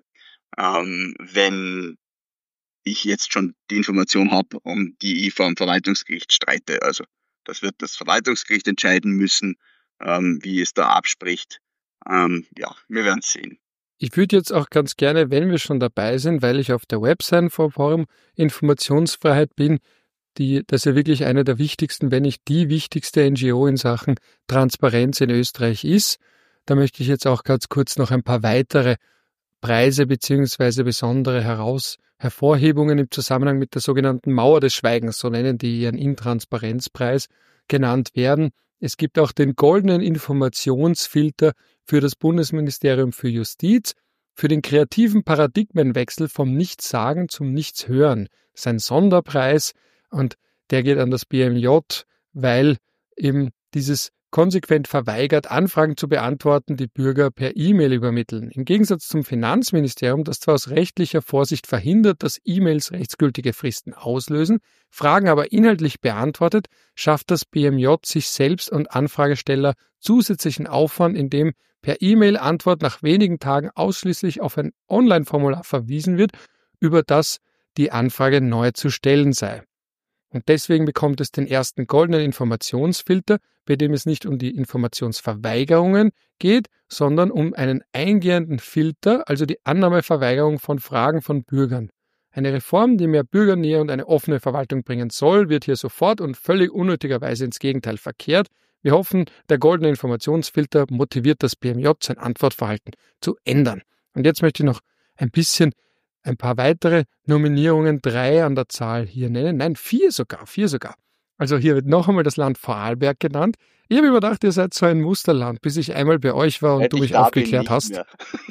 ähm, wenn ich jetzt schon die Information habe, um die ich vor dem Verwaltungsgericht streite. Also das wird das Verwaltungsgericht entscheiden müssen, ähm, wie es da abspricht. Ähm, ja, wir werden es sehen. Ich würde jetzt auch ganz gerne, wenn wir schon dabei sind, weil ich auf der Website vom Forum Informationsfreiheit bin, die, das ja wirklich eine der wichtigsten, wenn nicht die wichtigste N G O in Sachen Transparenz in Österreich ist. Da möchte ich jetzt auch ganz kurz noch ein paar weitere Preise beziehungsweise besondere Heraus Hervorhebungen im Zusammenhang mit der sogenannten Mauer des Schweigens, so nennen die ihren Intransparenzpreis, genannt werden. Es gibt auch den goldenen Informationsfilter für das Bundesministerium für Justiz, für den kreativen Paradigmenwechsel vom Nichtsagen zum Nichtshören. Das ist ein Sonderpreis und der geht an das B M J, weil eben dieses konsequent verweigert, Anfragen zu beantworten, die Bürger per E-Mail übermitteln. Im Gegensatz zum Finanzministerium, das zwar aus rechtlicher Vorsicht verhindert, dass E-Mails rechtsgültige Fristen auslösen, Fragen aber inhaltlich beantwortet, schafft das B M J sich selbst und Anfragesteller zusätzlichen Aufwand, indem per E-Mail-Antwort nach wenigen Tagen ausschließlich auf ein Online-Formular verwiesen wird, über das die Anfrage neu zu stellen sei. Und deswegen bekommt es den ersten goldenen Informationsfilter, bei dem es nicht um die Informationsverweigerungen geht, sondern um einen eingehenden Filter, also die Annahmeverweigerung von Fragen von Bürgern. Eine Reform, die mehr Bürgernähe und eine offene Verwaltung bringen soll, wird hier sofort und völlig unnötigerweise ins Gegenteil verkehrt. Wir hoffen, der goldene Informationsfilter motiviert das B M J, sein Antwortverhalten zu ändern. Und jetzt möchte ich noch ein bisschen ein paar weitere Nominierungen, drei an der Zahl hier nennen. Nein, vier sogar, vier sogar. Also hier wird noch einmal das Land Vorarlberg genannt. Ich habe mir gedacht, ihr seid so ein Musterland, bis ich einmal bei euch war und Seit du ich mich da bin, aufgeklärt nicht hast. mehr.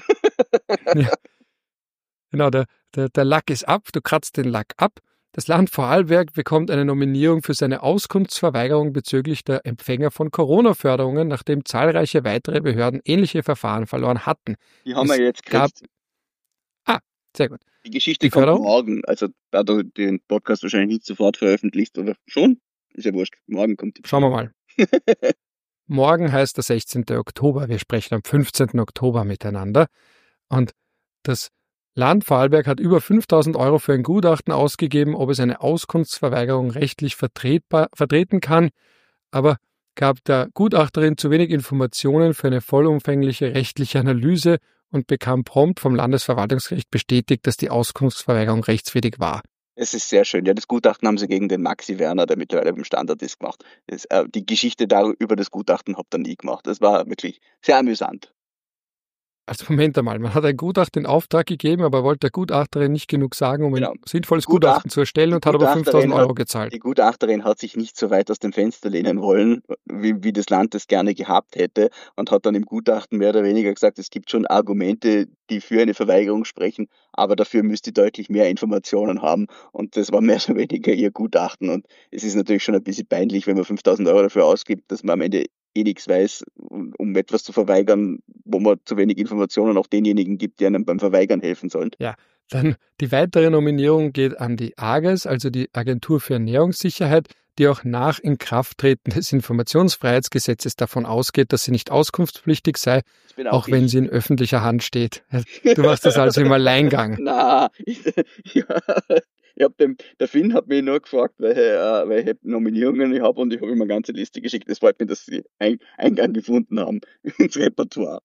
Ja. Genau, der, der, der Lack ist ab, du kratzt den Lack ab. Das Land Vorarlberg bekommt eine Nominierung für seine Auskunftsverweigerung bezüglich der Empfänger von Corona-Förderungen, nachdem zahlreiche weitere Behörden ähnliche Verfahren verloren hatten. Die haben Es wir jetzt gab, gekriegt. ah, sehr gut. Die Geschichte Die kommt Förderung? morgen. Also da du den Podcast wahrscheinlich nicht sofort veröffentlicht, oder schon? ist ja wurscht. Morgen kommt die. Schauen wir mal. Morgen heißt der sechzehnten Oktober. Wir sprechen am fünfzehnten Oktober miteinander. Und das Land Vorarlberg hat über fünftausend Euro für ein Gutachten ausgegeben, ob es eine Auskunftsverweigerung rechtlich vertretbar, vertreten kann, aber gab der Gutachterin zu wenig Informationen für eine vollumfängliche rechtliche Analyse und bekam prompt vom Landesverwaltungsgericht bestätigt, dass die Auskunftsverweigerung rechtswidrig war. Es ist sehr schön. Ja, das Gutachten haben sie gegen den Maxi Werner, der mittlerweile beim Standard ist, gemacht. Das, äh, die Geschichte darüber über das Gutachten habt ihr nie gemacht. Das war wirklich sehr amüsant. Also Moment einmal, man hat ein Gutachten in Auftrag gegeben, aber wollte der Gutachterin nicht genug sagen, um Genau. ein sinnvolles Gutacht- Gutachten zu erstellen die und hat aber fünftausend Gutachterin Euro gezahlt. Die Gutachterin hat sich nicht so weit aus dem Fenster lehnen wollen, wie, wie das Land es gerne gehabt hätte, und hat dann im Gutachten mehr oder weniger gesagt, es gibt schon Argumente, die für eine Verweigerung sprechen, aber dafür müsste deutlich mehr Informationen haben, und das war mehr oder weniger ihr Gutachten. Und es ist natürlich schon ein bisschen peinlich, wenn man fünftausend Euro dafür ausgibt, dass man am Ende eh nichts weiß, um, um etwas zu verweigern, wo man zu wenig Informationen auch denjenigen gibt, die einem beim Verweigern helfen sollen. Ja, dann die weitere Nominierung geht an die AGES, also die Agentur für Ernährungssicherheit, die auch nach Inkrafttreten des Informationsfreiheitsgesetzes davon ausgeht, dass sie nicht auskunftspflichtig sei, Das bin auch ich. wenn sie in öffentlicher Hand steht. Du machst das also im Alleingang. Na, ich, ja, ich hab dem, der Finn hat mich nur gefragt, welche, äh, welche Nominierungen ich habe, und ich habe ihm eine ganze Liste geschickt. Es freut mich, dass sie ein, Eingang gefunden haben ins Repertoire.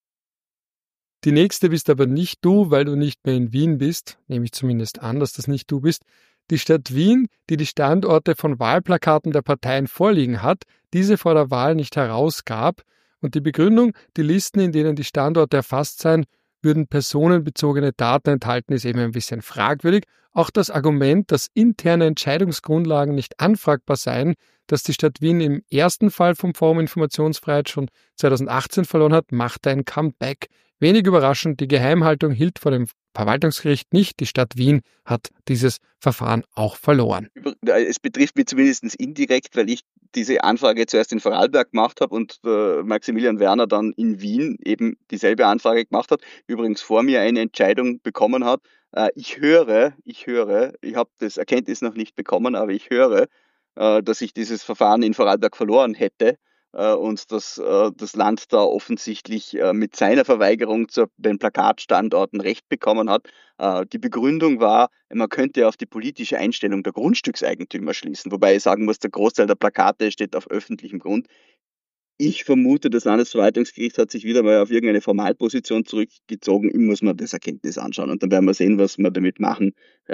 Die nächste bist aber nicht du, weil du nicht mehr in Wien bist, nehme ich zumindest an, dass das nicht du bist. Die Stadt Wien, die die Standorte von Wahlplakaten der Parteien vorliegen hat, diese vor der Wahl nicht herausgab, und die Begründung, die Listen, in denen die Standorte erfasst seien, würden personenbezogene Daten enthalten, ist eben ein bisschen fragwürdig. Auch das Argument, dass interne Entscheidungsgrundlagen nicht anfragbar seien, dass die Stadt Wien im ersten Fall vom Forum Informationsfreiheit schon zweitausendachtzehn verloren hat, machte ein Comeback. Wenig überraschend, die Geheimhaltung hielt vor dem Verwaltungsgericht nicht. Die Stadt Wien hat dieses Verfahren auch verloren. Es betrifft mich zumindest indirekt, weil ich diese Anfrage zuerst in Vorarlberg gemacht habe und äh, Maximilian Werner dann in Wien eben dieselbe Anfrage gemacht hat, übrigens vor mir eine Entscheidung bekommen hat. Äh, ich höre, ich höre, ich habe das Erkenntnis noch nicht bekommen, aber ich höre, äh, dass ich dieses Verfahren in Vorarlberg verloren hätte. Und dass das Land da offensichtlich mit seiner Verweigerung zu den Plakatstandorten Recht bekommen hat. Die Begründung war, man könnte auf die politische Einstellung der Grundstückseigentümer schließen, wobei ich sagen muss, der Großteil der Plakate steht auf öffentlichem Grund. Ich vermute, das Landesverwaltungsgericht hat sich wieder mal auf irgendeine Formalposition zurückgezogen. Ich muss mir das Erkenntnis anschauen und dann werden wir sehen, was wir damit machen.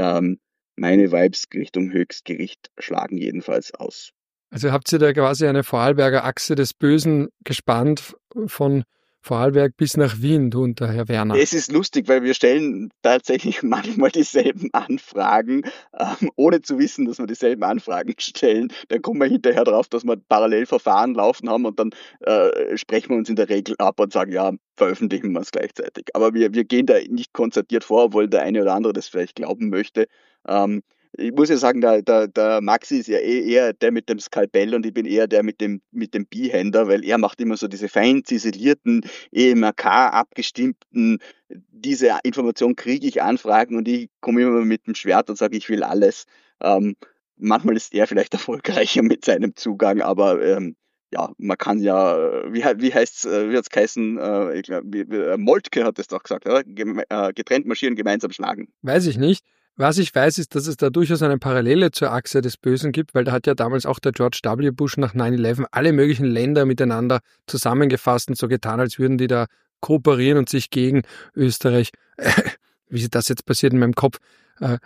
Meine Vibes Richtung Höchstgericht schlagen jedenfalls aus. Also habt ihr da quasi eine Vorarlberger Achse des Bösen gespannt von Vorarlberg bis nach Wien, du und der Herr Werner? Es ist lustig, weil wir stellen tatsächlich manchmal dieselben Anfragen, ähm, ohne zu wissen, dass wir dieselben Anfragen stellen. Dann kommen wir hinterher drauf, dass wir parallel Verfahren laufen haben, und dann äh, sprechen wir uns in der Regel ab und sagen, ja, veröffentlichen wir es gleichzeitig. Aber wir, wir gehen da nicht konzertiert vor, obwohl der eine oder andere das vielleicht glauben möchte. Ähm, Ich muss ja sagen, der, der, der Maxi ist ja eh eher der mit dem Skalpell und ich bin eher der mit dem, mit dem Bihänder, weil er macht immer so diese fein ziselierten, E M R K abgestimmten, diese Information kriege ich Anfragen, und ich komme immer mit dem Schwert und sage, ich will alles. Ähm, manchmal ist er vielleicht erfolgreicher mit seinem Zugang, aber ähm, ja, man kann ja, wie, wie heißt es, wie hat es geheißen, äh, ich glaub, wie, wie, Moltke hat es doch gesagt, oder? Getrennt marschieren, gemeinsam schlagen. Weiß ich nicht. Was ich weiß, ist, dass es da durchaus eine Parallele zur Achse des Bösen gibt, weil da hat ja damals auch der George W. Bush nach neun elf alle möglichen Länder miteinander zusammengefasst und so getan, als würden die da kooperieren und sich gegen Österreich, äh, wie das jetzt passiert in meinem Kopf, äh,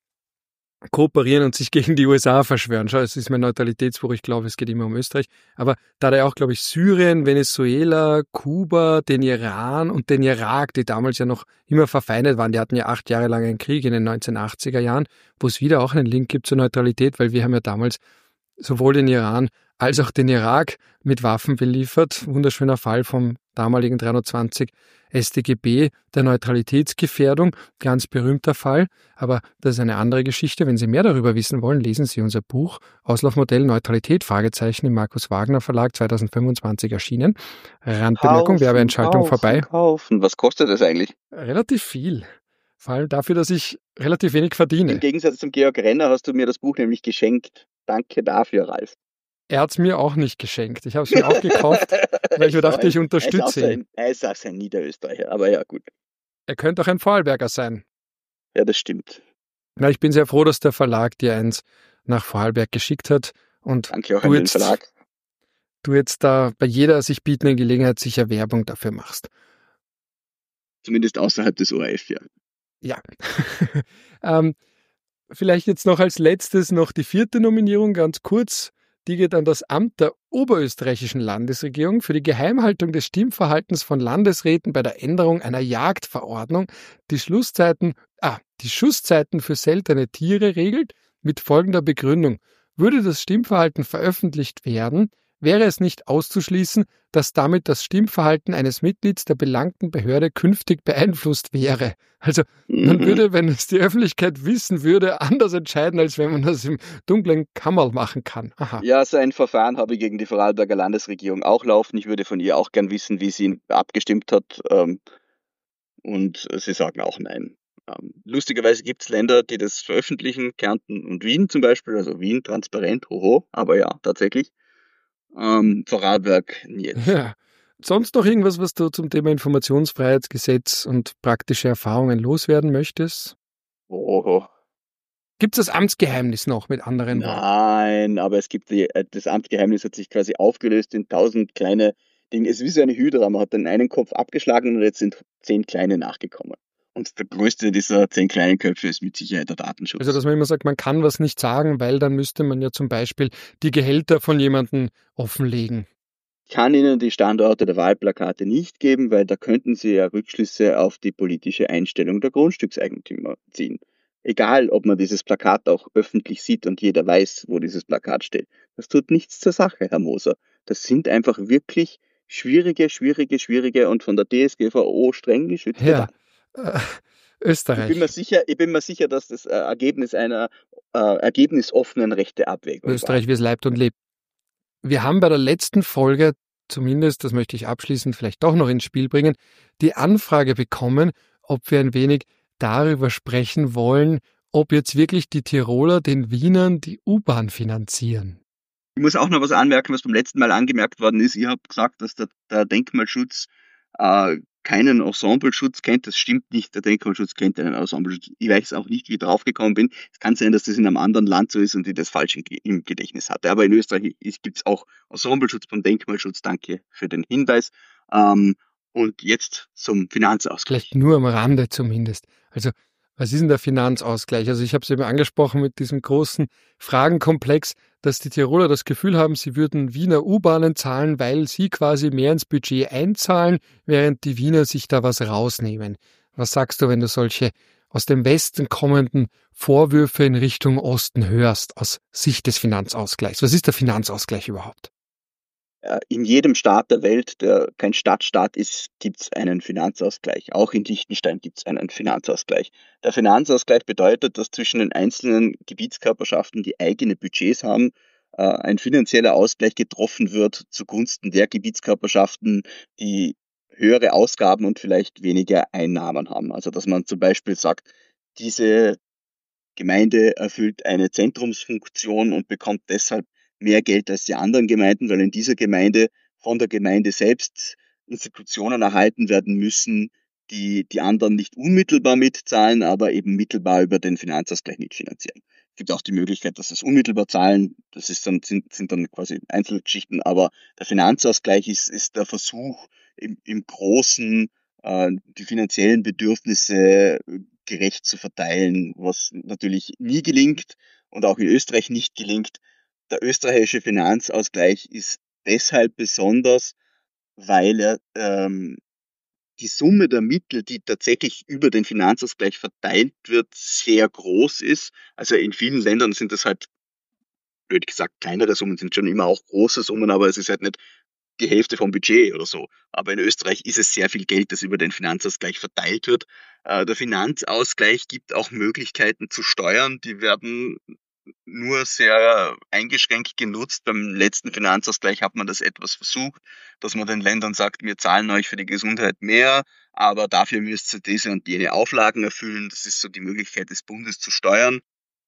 kooperieren und sich gegen die U S A verschwören. Schau, es ist mein Neutralitätsbuch, ich glaube, es geht immer um Österreich. Aber da hat er auch, glaube ich, Syrien, Venezuela, Kuba, den Iran und den Irak, die damals ja noch immer verfeindet waren. Die hatten ja acht Jahre lang einen Krieg in den neunzehnhundertachtziger Jahren, wo es wieder auch einen Link gibt zur Neutralität, weil wir haben ja damals sowohl den Iran als auch den Irak mit Waffen beliefert. Wunderschöner Fall vom damaligen dreihundertzwanzig S t G B, der Neutralitätsgefährdung, ganz berühmter Fall. Aber das ist eine andere Geschichte. Wenn Sie mehr darüber wissen wollen, lesen Sie unser Buch Auslaufmodell Neutralität, Fragezeichen, im Markus Wagner Verlag, zweitausendfünfundzwanzig erschienen. Randbemerkung, Werbeentschaltung kaufen, vorbei. Kaufen. Was kostet das eigentlich? Relativ viel. Vor allem dafür, dass ich relativ wenig verdiene. Im Gegensatz zum Georg Renner hast du mir das Buch nämlich geschenkt. Danke dafür, Ralf. Er hat es mir auch nicht geschenkt. Ich habe es mir auch gekauft, weil ich mir dachte, ich er, ist auch unterstütze so ihn. ein, er ist auch so ein Niederösterreicher, aber ja, gut. Er könnte auch ein Vorarlberger sein. Ja, das stimmt. Na, ich bin sehr froh, dass der Verlag dir eins nach Vorarlberg geschickt hat und Danke auch du an den jetzt, Verlag. du jetzt da bei jeder sich bietenden Gelegenheit sicher Werbung dafür machst. Zumindest außerhalb des O R F, ja. Ja. ähm, vielleicht jetzt noch als letztes noch die vierte Nominierung, ganz kurz. Die geht an das Amt der oberösterreichischen Landesregierung für die Geheimhaltung des Stimmverhaltens von Landesräten bei der Änderung einer Jagdverordnung, die Schlusszeiten, ah, die Schusszeiten für seltene Tiere regelt, mit folgender Begründung. Würde das Stimmverhalten veröffentlicht werden, wäre es nicht auszuschließen, dass damit das Stimmverhalten eines Mitglieds der belangten Behörde künftig beeinflusst wäre. Also man Mhm. würde, wenn es die Öffentlichkeit wissen würde, anders entscheiden, als wenn man das im dunklen Kammerl machen kann. Aha. Ja, so ein Verfahren habe ich gegen die Vorarlberger Landesregierung auch laufen. Ich würde von ihr auch gern wissen, wie sie abgestimmt hat. Ähm, und sie sagen auch nein. Ähm, lustigerweise gibt es Länder, die das veröffentlichen, Kärnten und Wien zum Beispiel, also Wien transparent, hoho, aber ja, tatsächlich. Ähm, Vorarlberg nicht. Ja. Sonst noch irgendwas, was du zum Thema Informationsfreiheitsgesetz und praktische Erfahrungen loswerden möchtest? Oh, Gibt es das Amtsgeheimnis noch, mit anderen Worten? nein, aber es gibt die, äh, das Amtsgeheimnis hat sich quasi aufgelöst in tausend kleine Dinge. Es ist wie so eine Hydra, man hat den einen Kopf abgeschlagen und jetzt sind zehn kleine nachgekommen. Und der größte dieser zehn kleinen Köpfe ist mit Sicherheit der Datenschutz. Also, dass man immer sagt, man kann was nicht sagen, weil dann müsste man ja zum Beispiel die Gehälter von jemandem offenlegen. Ich kann Ihnen die Standorte der Wahlplakate nicht geben, weil da könnten Sie ja Rückschlüsse auf die politische Einstellung der Grundstückseigentümer ziehen. Egal, ob man dieses Plakat auch öffentlich sieht und jeder weiß, wo dieses Plakat steht. Das tut nichts zur Sache, Herr Moser. Das sind einfach wirklich schwierige, schwierige, schwierige und von der D S G V O streng geschützte Ja, Daten. äh, Ich bin mir Österreich. sicher, ich bin mir sicher, dass das äh, Ergebnis einer äh, ergebnisoffenen Rechteabwägung war. Österreich, wie es leibt und lebt. Wir haben bei der letzten Folge, zumindest, das möchte ich abschließend vielleicht doch noch ins Spiel bringen, die Anfrage bekommen, ob wir ein wenig darüber sprechen wollen, ob jetzt wirklich die Tiroler den Wienern die U-Bahn finanzieren. Ich muss auch noch was anmerken, was beim letzten Mal angemerkt worden ist. Ihr habt gesagt, dass der, der Denkmalschutz äh, keinen Ensembleschutz kennt. Das stimmt nicht. Der Denkmalschutz kennt einen Ensembleschutz. Ich weiß auch nicht, wie ich draufgekommen bin. Es kann sein, dass das in einem anderen Land so ist und ich das falsch im Gedächtnis hatte. Aber in Österreich gibt es auch Ensembleschutz beim Denkmalschutz. Danke für den Hinweis. Ähm, und jetzt zum Finanzausgleich. Vielleicht nur am Rande zumindest. Also, was ist denn der Finanzausgleich? Also ich habe es eben angesprochen mit diesem großen Fragenkomplex, dass die Tiroler das Gefühl haben, sie würden Wiener U-Bahnen zahlen, weil sie quasi mehr ins Budget einzahlen, während die Wiener sich da was rausnehmen. Was sagst du, wenn du solche aus dem Westen kommenden Vorwürfe in Richtung Osten hörst, aus Sicht des Finanzausgleichs? Was ist der Finanzausgleich überhaupt? In jedem Staat der Welt, der kein Stadtstaat ist, gibt es einen Finanzausgleich. Auch in Liechtenstein gibt es einen Finanzausgleich. Der Finanzausgleich bedeutet, dass zwischen den einzelnen Gebietskörperschaften, die eigene Budgets haben, ein finanzieller Ausgleich getroffen wird zugunsten der Gebietskörperschaften, die höhere Ausgaben und vielleicht weniger Einnahmen haben. Also dass man zum Beispiel sagt, diese Gemeinde erfüllt eine Zentrumsfunktion und bekommt deshalb mehr Geld als die anderen Gemeinden, weil in dieser Gemeinde von der Gemeinde selbst Institutionen erhalten werden müssen, die die anderen nicht unmittelbar mitzahlen, aber eben mittelbar über den Finanzausgleich mitfinanzieren. Es gibt auch die Möglichkeit, dass es unmittelbar zahlen, das ist dann, sind, sind dann quasi Einzelgeschichten, aber der Finanzausgleich ist, ist der Versuch, im, im Großen äh, die finanziellen Bedürfnisse gerecht zu verteilen, was natürlich nie gelingt und auch in Österreich nicht gelingt. Der österreichische Finanzausgleich ist deshalb besonders, weil er ähm, die Summe der Mittel, die tatsächlich über den Finanzausgleich verteilt wird, sehr groß ist. Also in vielen Ländern sind das halt, blöd gesagt, kleinere Summen, sind schon immer auch große Summen, aber es ist halt nicht die Hälfte vom Budget oder so. Aber in Österreich ist es sehr viel Geld, das über den Finanzausgleich verteilt wird. Äh, der Finanzausgleich gibt auch Möglichkeiten zu steuern, die werden nur sehr eingeschränkt genutzt. Beim letzten Finanzausgleich hat man das etwas versucht, dass man den Ländern sagt, wir zahlen euch für die Gesundheit mehr, aber dafür müsst ihr diese und jene Auflagen erfüllen. Das ist so die Möglichkeit des Bundes zu steuern.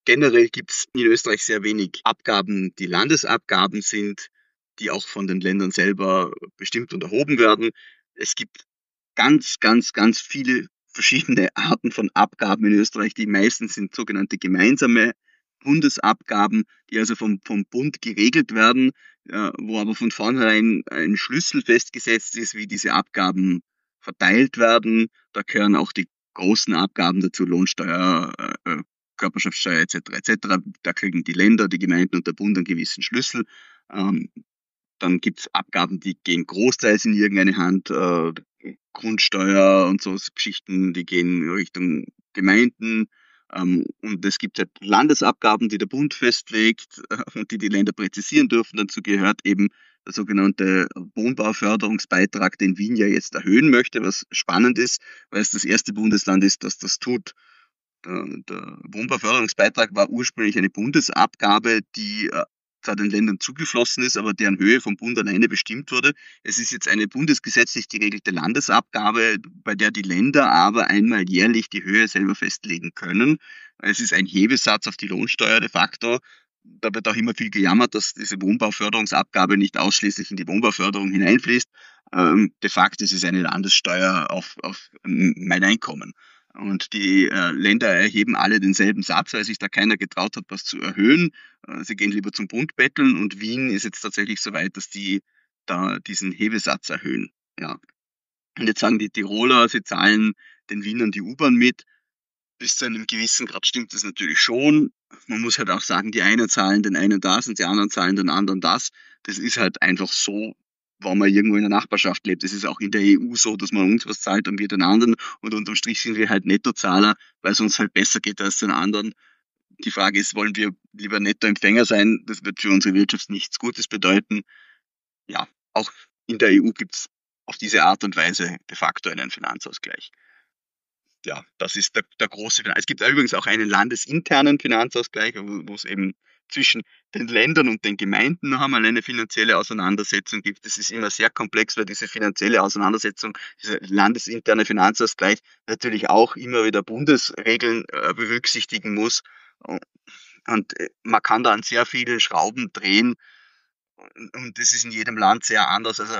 generell gibt es in Österreich sehr wenig Abgaben, die Landesabgaben sind, die auch von den Ländern selber bestimmt und erhoben werden. Es gibt ganz, ganz, ganz viele verschiedene Arten von Abgaben in Österreich. Die meisten sind sogenannte gemeinsame Bundesabgaben, die also vom, vom Bund geregelt werden, äh, wo aber von vornherein ein Schlüssel festgesetzt ist, wie diese Abgaben verteilt werden. Da gehören auch die großen Abgaben dazu, Lohnsteuer, äh, Körperschaftssteuer et cetera et cetera. Da kriegen die Länder, die Gemeinden und der Bund einen gewissen Schlüssel. Ähm, dann gibt es Abgaben, die gehen großteils in irgendeine Hand. Äh, Grundsteuer und so Geschichten, die gehen Richtung Gemeinden. Ähm, und es gibt halt Landesabgaben, die der Bund festlegt äh, und die die Länder präzisieren dürfen. Dazu gehört eben der sogenannte Wohnbauförderungsbeitrag, den Wien ja jetzt erhöhen möchte, was spannend ist, weil es das erste Bundesland ist, das das tut. Der, der Wohnbauförderungsbeitrag war ursprünglich eine Bundesabgabe, die äh, zwar den Ländern zugeflossen ist, aber deren Höhe vom Bund alleine bestimmt wurde. Es ist jetzt eine bundesgesetzlich geregelte Landesabgabe, bei der die Länder aber einmal jährlich die Höhe selber festlegen können. Es ist ein Hebesatz auf die Lohnsteuer de facto. Da wird auch immer viel gejammert, dass diese Wohnbauförderungsabgabe nicht ausschließlich in die Wohnbauförderung hineinfließt. Ähm, de facto ist es eine Landessteuer auf, auf mein Einkommen. Und die äh, Länder erheben alle denselben Satz, weil sich da keiner getraut hat, was zu erhöhen. Äh, sie gehen lieber zum Bund betteln und Wien ist jetzt tatsächlich so weit, dass die da diesen Hebesatz erhöhen. Ja. Und jetzt sagen die Tiroler, sie zahlen den Wienern die U-Bahn mit. Bis zu einem gewissen Grad stimmt das natürlich schon. Man muss halt auch sagen, die einen zahlen den einen das und die anderen zahlen den anderen das. Das ist halt einfach so, weil man irgendwo in der Nachbarschaft lebt. Es ist auch in der E U so, dass man uns was zahlt und wir den anderen. Und unterm Strich sind wir halt Nettozahler, weil es uns halt besser geht als den anderen. Die Frage ist, wollen wir lieber Nettoempfänger sein? Das wird für unsere Wirtschaft nichts Gutes bedeuten. Ja, auch in der E U gibt es auf diese Art und Weise de facto einen Finanzausgleich. Ja, das ist der, der große Finanzausgleich. Es gibt übrigens auch einen landesinternen Finanzausgleich, wo, wo es eben zwischen den Ländern und den Gemeinden noch einmal eine finanzielle Auseinandersetzung gibt. Das ist immer sehr komplex, weil diese finanzielle Auseinandersetzung, dieser landesinterne Finanzausgleich natürlich auch immer wieder Bundesregeln äh, berücksichtigen muss. Und äh, man kann da an sehr vielen Schrauben drehen und, und das ist in jedem Land sehr anders. Also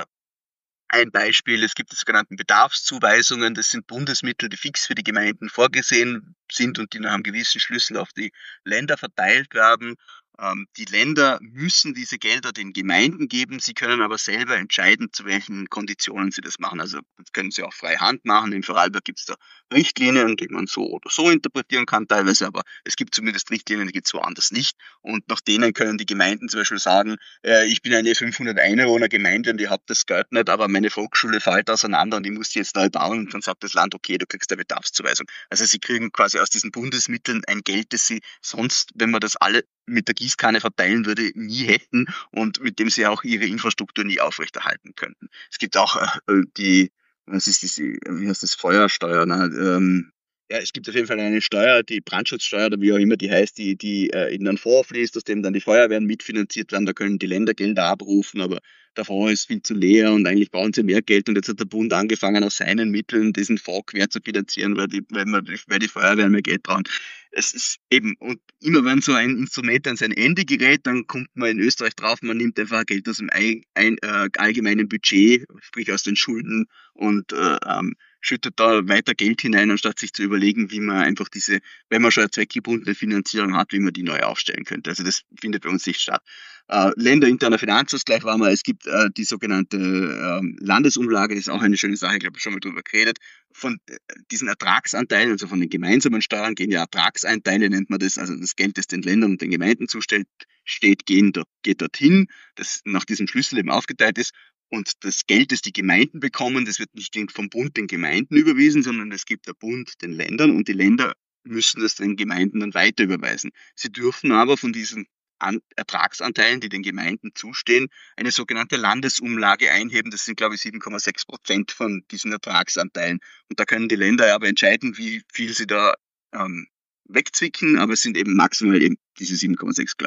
ein Beispiel, es gibt die sogenannten Bedarfszuweisungen, das sind Bundesmittel, die fix für die Gemeinden vorgesehen sind und die nach einem gewissen Schlüssel auf die Länder verteilt werden. Ähm, die Länder müssen diese Gelder den Gemeinden geben, sie können aber selber entscheiden, zu welchen Konditionen sie das machen. Also das können sie auch frei Hand machen. In Vorarlberg gibt es da Richtlinien, die man so oder so interpretieren kann teilweise, aber es gibt zumindest Richtlinien, die gibt es woanders nicht. Und nach denen können die Gemeinden zum Beispiel sagen, äh, ich bin eine fünfhundert Einwohner Gemeinde und ich habe das Geld nicht, aber meine Volksschule fällt auseinander und ich muss die jetzt neu bauen und dann sagt das Land, okay, du kriegst eine Bedarfszuweisung. Also sie kriegen quasi aus diesen Bundesmitteln ein Geld, das sie sonst, wenn man das alle mit der Gießkanne verteilen würde, nie hätten und mit dem sie auch ihre Infrastruktur nie aufrechterhalten könnten. Es gibt auch äh, die, was ist das, wie heißt das, Feuersteuer, ne? ähm, ja, es gibt auf jeden Fall eine Steuer, die Brandschutzsteuer oder wie auch immer die heißt, die, die äh, in einen Fonds fließt, aus dem dann die Feuerwehren mitfinanziert werden. Da können die Länder Gelder abrufen, aber der Fonds ist viel zu leer und eigentlich brauchen sie mehr Geld. Und jetzt hat der Bund angefangen, aus seinen Mitteln diesen Fonds quer zu finanzieren, weil die, weil man, weil die Feuerwehren mehr Geld brauchen. Es ist eben, und immer wenn so ein Instrument an sein Ende gerät, dann kommt man in Österreich drauf, man nimmt einfach Geld aus dem ein, ein, äh, allgemeinen Budget, sprich aus den Schulden und äh, ähm, schüttet da weiter Geld hinein, anstatt sich zu überlegen, wie man einfach diese, wenn man schon eine zweckgebundene Finanzierung hat, wie man die neu aufstellen könnte. Also das findet bei uns nicht statt. Äh, länderinterner Finanzausgleich war mal, es gibt äh, die sogenannte äh, Landesumlage, das ist auch eine schöne Sache, ich glaube, schon mal drüber geredet. Von äh, diesen Ertragsanteilen, also von den gemeinsamen Steuern, gehen ja Ertragsanteile, nennt man das, also das Geld, das den Ländern und den Gemeinden zustellt, steht, gehen, geht dorthin, das nach diesem Schlüssel eben aufgeteilt ist. Und das Geld, das die Gemeinden bekommen, das wird nicht vom Bund den Gemeinden überwiesen, sondern es gibt der Bund den Ländern und die Länder müssen das den Gemeinden dann weiter überweisen. Sie dürfen aber von diesen An- Ertragsanteilen, die den Gemeinden zustehen, eine sogenannte Landesumlage einheben. Das sind, glaube ich, sieben Komma sechs Prozent von diesen Ertragsanteilen. Und da können die Länder aber entscheiden, wie viel sie da ähm, wegzwicken, aber es sind eben maximal eben diese sieben Komma sechs, glaube ich.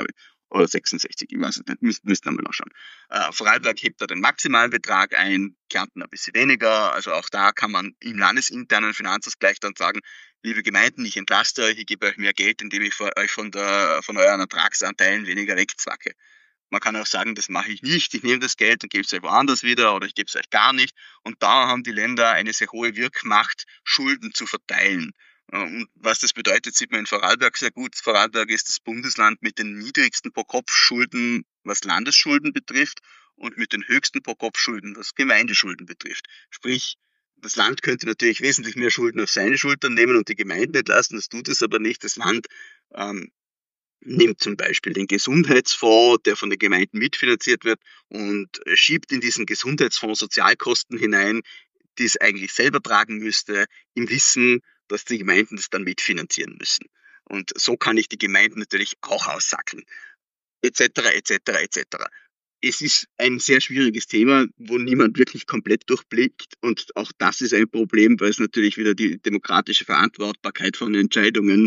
oder sechsundsechzig, ich weiß es nicht, müssten müsst wir noch schauen. Äh, Vorarlberg hebt da den maximalen Betrag ein, Kärnten ein bisschen weniger, also auch da kann man im landesinternen Finanzausgleich dann sagen, liebe Gemeinden, ich entlaste euch, ich gebe euch mehr Geld, indem ich euch von, der, von euren Ertragsanteilen weniger wegzwacke. Man kann auch sagen, das mache ich nicht, ich nehme das Geld und gebe es euch woanders wieder oder ich gebe es euch gar nicht. Und da haben die Länder eine sehr hohe Wirkmacht, Schulden zu verteilen. Und was das bedeutet, sieht man in Vorarlberg sehr gut. Vorarlberg ist das Bundesland mit den niedrigsten Pro-Kopf-Schulden, was Landesschulden betrifft, und mit den höchsten Pro-Kopf-Schulden, was Gemeindeschulden betrifft. Sprich, das Land könnte natürlich wesentlich mehr Schulden auf seine Schultern nehmen und die Gemeinden entlasten, das tut es aber nicht. Das Land ähm, nimmt zum Beispiel den Gesundheitsfonds, der von den Gemeinden mitfinanziert wird, und schiebt in diesen Gesundheitsfonds Sozialkosten hinein, die es eigentlich selber tragen müsste, im Wissen, dass die Gemeinden das dann mitfinanzieren müssen. Und so kann ich die Gemeinden natürlich auch aussackeln, et cetera, et cetera, et cetera. Es ist ein sehr schwieriges Thema, wo niemand wirklich komplett durchblickt. Und auch das ist ein Problem, weil es natürlich wieder die demokratische Verantwortbarkeit von Entscheidungen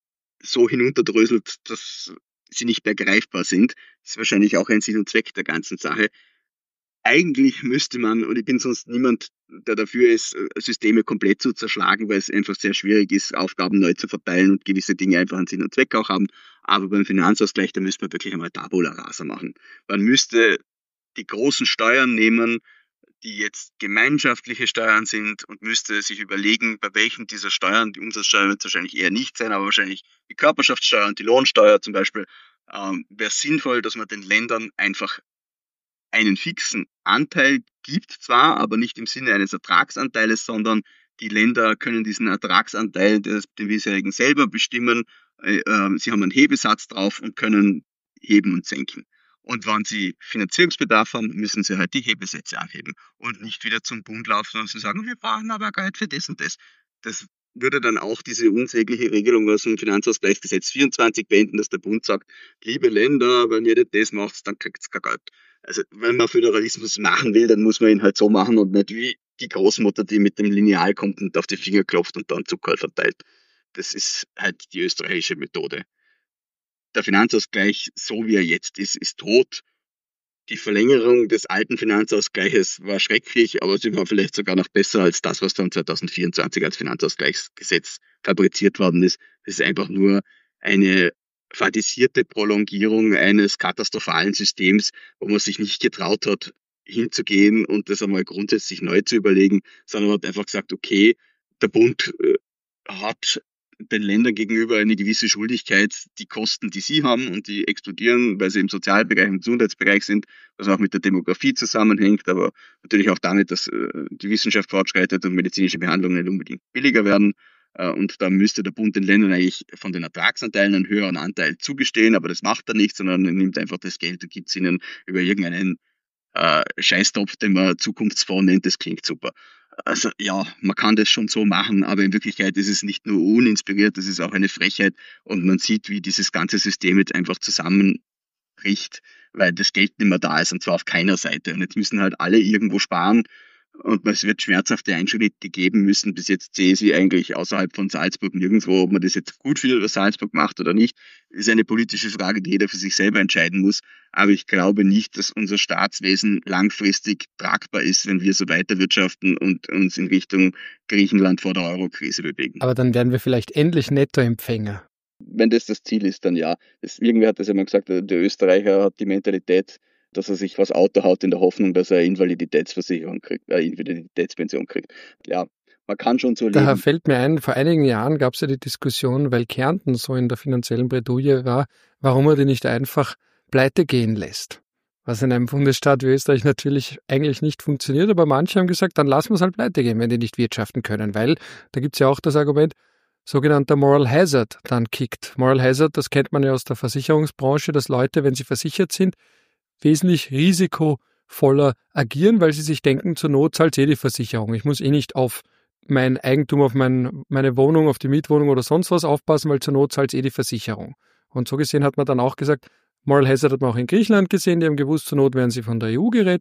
so hinunterdröselt, dass sie nicht mehr greifbar sind. Das ist wahrscheinlich auch ein Sinn und Zweck der ganzen Sache. Eigentlich müsste man, und ich bin sonst niemand, der dafür ist, Systeme komplett zu zerschlagen, weil es einfach sehr schwierig ist, Aufgaben neu zu verteilen und gewisse Dinge einfach einen Sinn und Zweck auch haben. Aber beim Finanzausgleich, da müsste man wirklich einmal Tabula rasa machen. Man müsste die großen Steuern nehmen, die jetzt gemeinschaftliche Steuern sind, und müsste sich überlegen, bei welchen dieser Steuern, die Umsatzsteuer wird es wahrscheinlich eher nicht sein, aber wahrscheinlich die Körperschaftssteuer und die Lohnsteuer zum Beispiel, ähm, wäre sinnvoll, dass man den Ländern einfach einen fixen Anteil gibt, zwar, aber nicht im Sinne eines Ertragsanteiles, sondern die Länder können diesen Ertragsanteil des, den bisherigen selber bestimmen. Äh, äh, sie haben einen Hebesatz drauf und können heben und senken. Und wenn sie Finanzierungsbedarf haben, müssen sie halt die Hebesätze anheben und nicht wieder zum Bund laufen und sagen, wir brauchen aber Geld für das und das. Das würde dann auch diese unsägliche Regelung aus dem Finanzausgleichsgesetz vierundzwanzig beenden, dass der Bund sagt, liebe Länder, wenn ihr nicht das macht, dann kriegt ihr kein Geld. Also wenn man Föderalismus machen will, dann muss man ihn halt so machen und nicht wie die Großmutter, die mit dem Lineal kommt und auf die Finger klopft und dann Zucker verteilt. Das ist halt die österreichische Methode. Der Finanzausgleich, so wie er jetzt ist, ist tot. Die Verlängerung des alten Finanzausgleiches war schrecklich, aber sie war vielleicht sogar noch besser als das, was dann zweitausendvierundzwanzig als Finanzausgleichsgesetz fabriziert worden ist. Das ist einfach nur eine fadisierte Prolongierung eines katastrophalen Systems, wo man sich nicht getraut hat, hinzugehen und das einmal grundsätzlich neu zu überlegen, sondern man hat einfach gesagt, okay, der Bund äh, hat den Ländern gegenüber eine gewisse Schuldigkeit, die Kosten, die sie haben und die explodieren, weil sie im Sozialbereich, im Gesundheitsbereich sind, was auch mit der Demografie zusammenhängt, aber natürlich auch damit, dass äh, die Wissenschaft fortschreitet und medizinische Behandlungen nicht unbedingt billiger werden. Äh, und da müsste der Bund den Ländern eigentlich von den Ertragsanteilen einen höheren Anteil zugestehen, aber das macht er nicht, sondern er nimmt einfach das Geld und gibt es ihnen über irgendeinen äh, Scheißtopf, den man Zukunftsfonds nennt. Das klingt super. Also ja, man kann das schon so machen, aber in Wirklichkeit ist es nicht nur uninspiriert, es ist auch eine Frechheit, und man sieht, wie dieses ganze System jetzt einfach zusammenbricht, weil das Geld nicht mehr da ist, und zwar auf keiner Seite. Und jetzt müssen halt alle irgendwo sparen, und es wird schmerzhafte Einschnitte geben müssen. Bis jetzt sehe ich sie eigentlich außerhalb von Salzburg nirgendwo. Ob man das jetzt gut findet, was Salzburg macht oder nicht, ist eine politische Frage, die jeder für sich selber entscheiden muss. Aber ich glaube nicht, dass unser Staatswesen langfristig tragbar ist, wenn wir so weiterwirtschaften und uns in Richtung Griechenland vor der Eurokrise bewegen. Aber dann werden wir vielleicht endlich Nettoempfänger. Wenn das das Ziel ist, dann ja. Das, irgendwer hat das ja mal gesagt, der Österreicher hat die Mentalität, dass er sich was Auto haut in der Hoffnung, dass er Invaliditätsversicherung kriegt, äh, Invaliditätspension kriegt. Ja, man kann schon so leben. Daher fällt mir ein, vor einigen Jahren gab es ja die Diskussion, weil Kärnten so in der finanziellen Bredouille war, warum er die nicht einfach pleite gehen lässt. Was in einem Bundesstaat wie Österreich natürlich eigentlich nicht funktioniert, aber manche haben gesagt, dann lassen wir es halt pleite gehen, wenn die nicht wirtschaften können, weil da gibt es ja auch das Argument, sogenannter Moral Hazard dann kickt. Moral Hazard, das kennt man ja aus der Versicherungsbranche, dass Leute, wenn sie versichert sind, wesentlich risikovoller agieren, weil sie sich denken, zur Not zahlt eh die Versicherung. Ich muss eh nicht auf mein Eigentum, auf mein, meine Wohnung, auf die Mietwohnung oder sonst was aufpassen, weil zur Not zahlt eh die Versicherung. Und so gesehen hat man dann auch gesagt, Moral Hazard hat man auch in Griechenland gesehen, die haben gewusst, zur Not werden sie von der E U gerettet,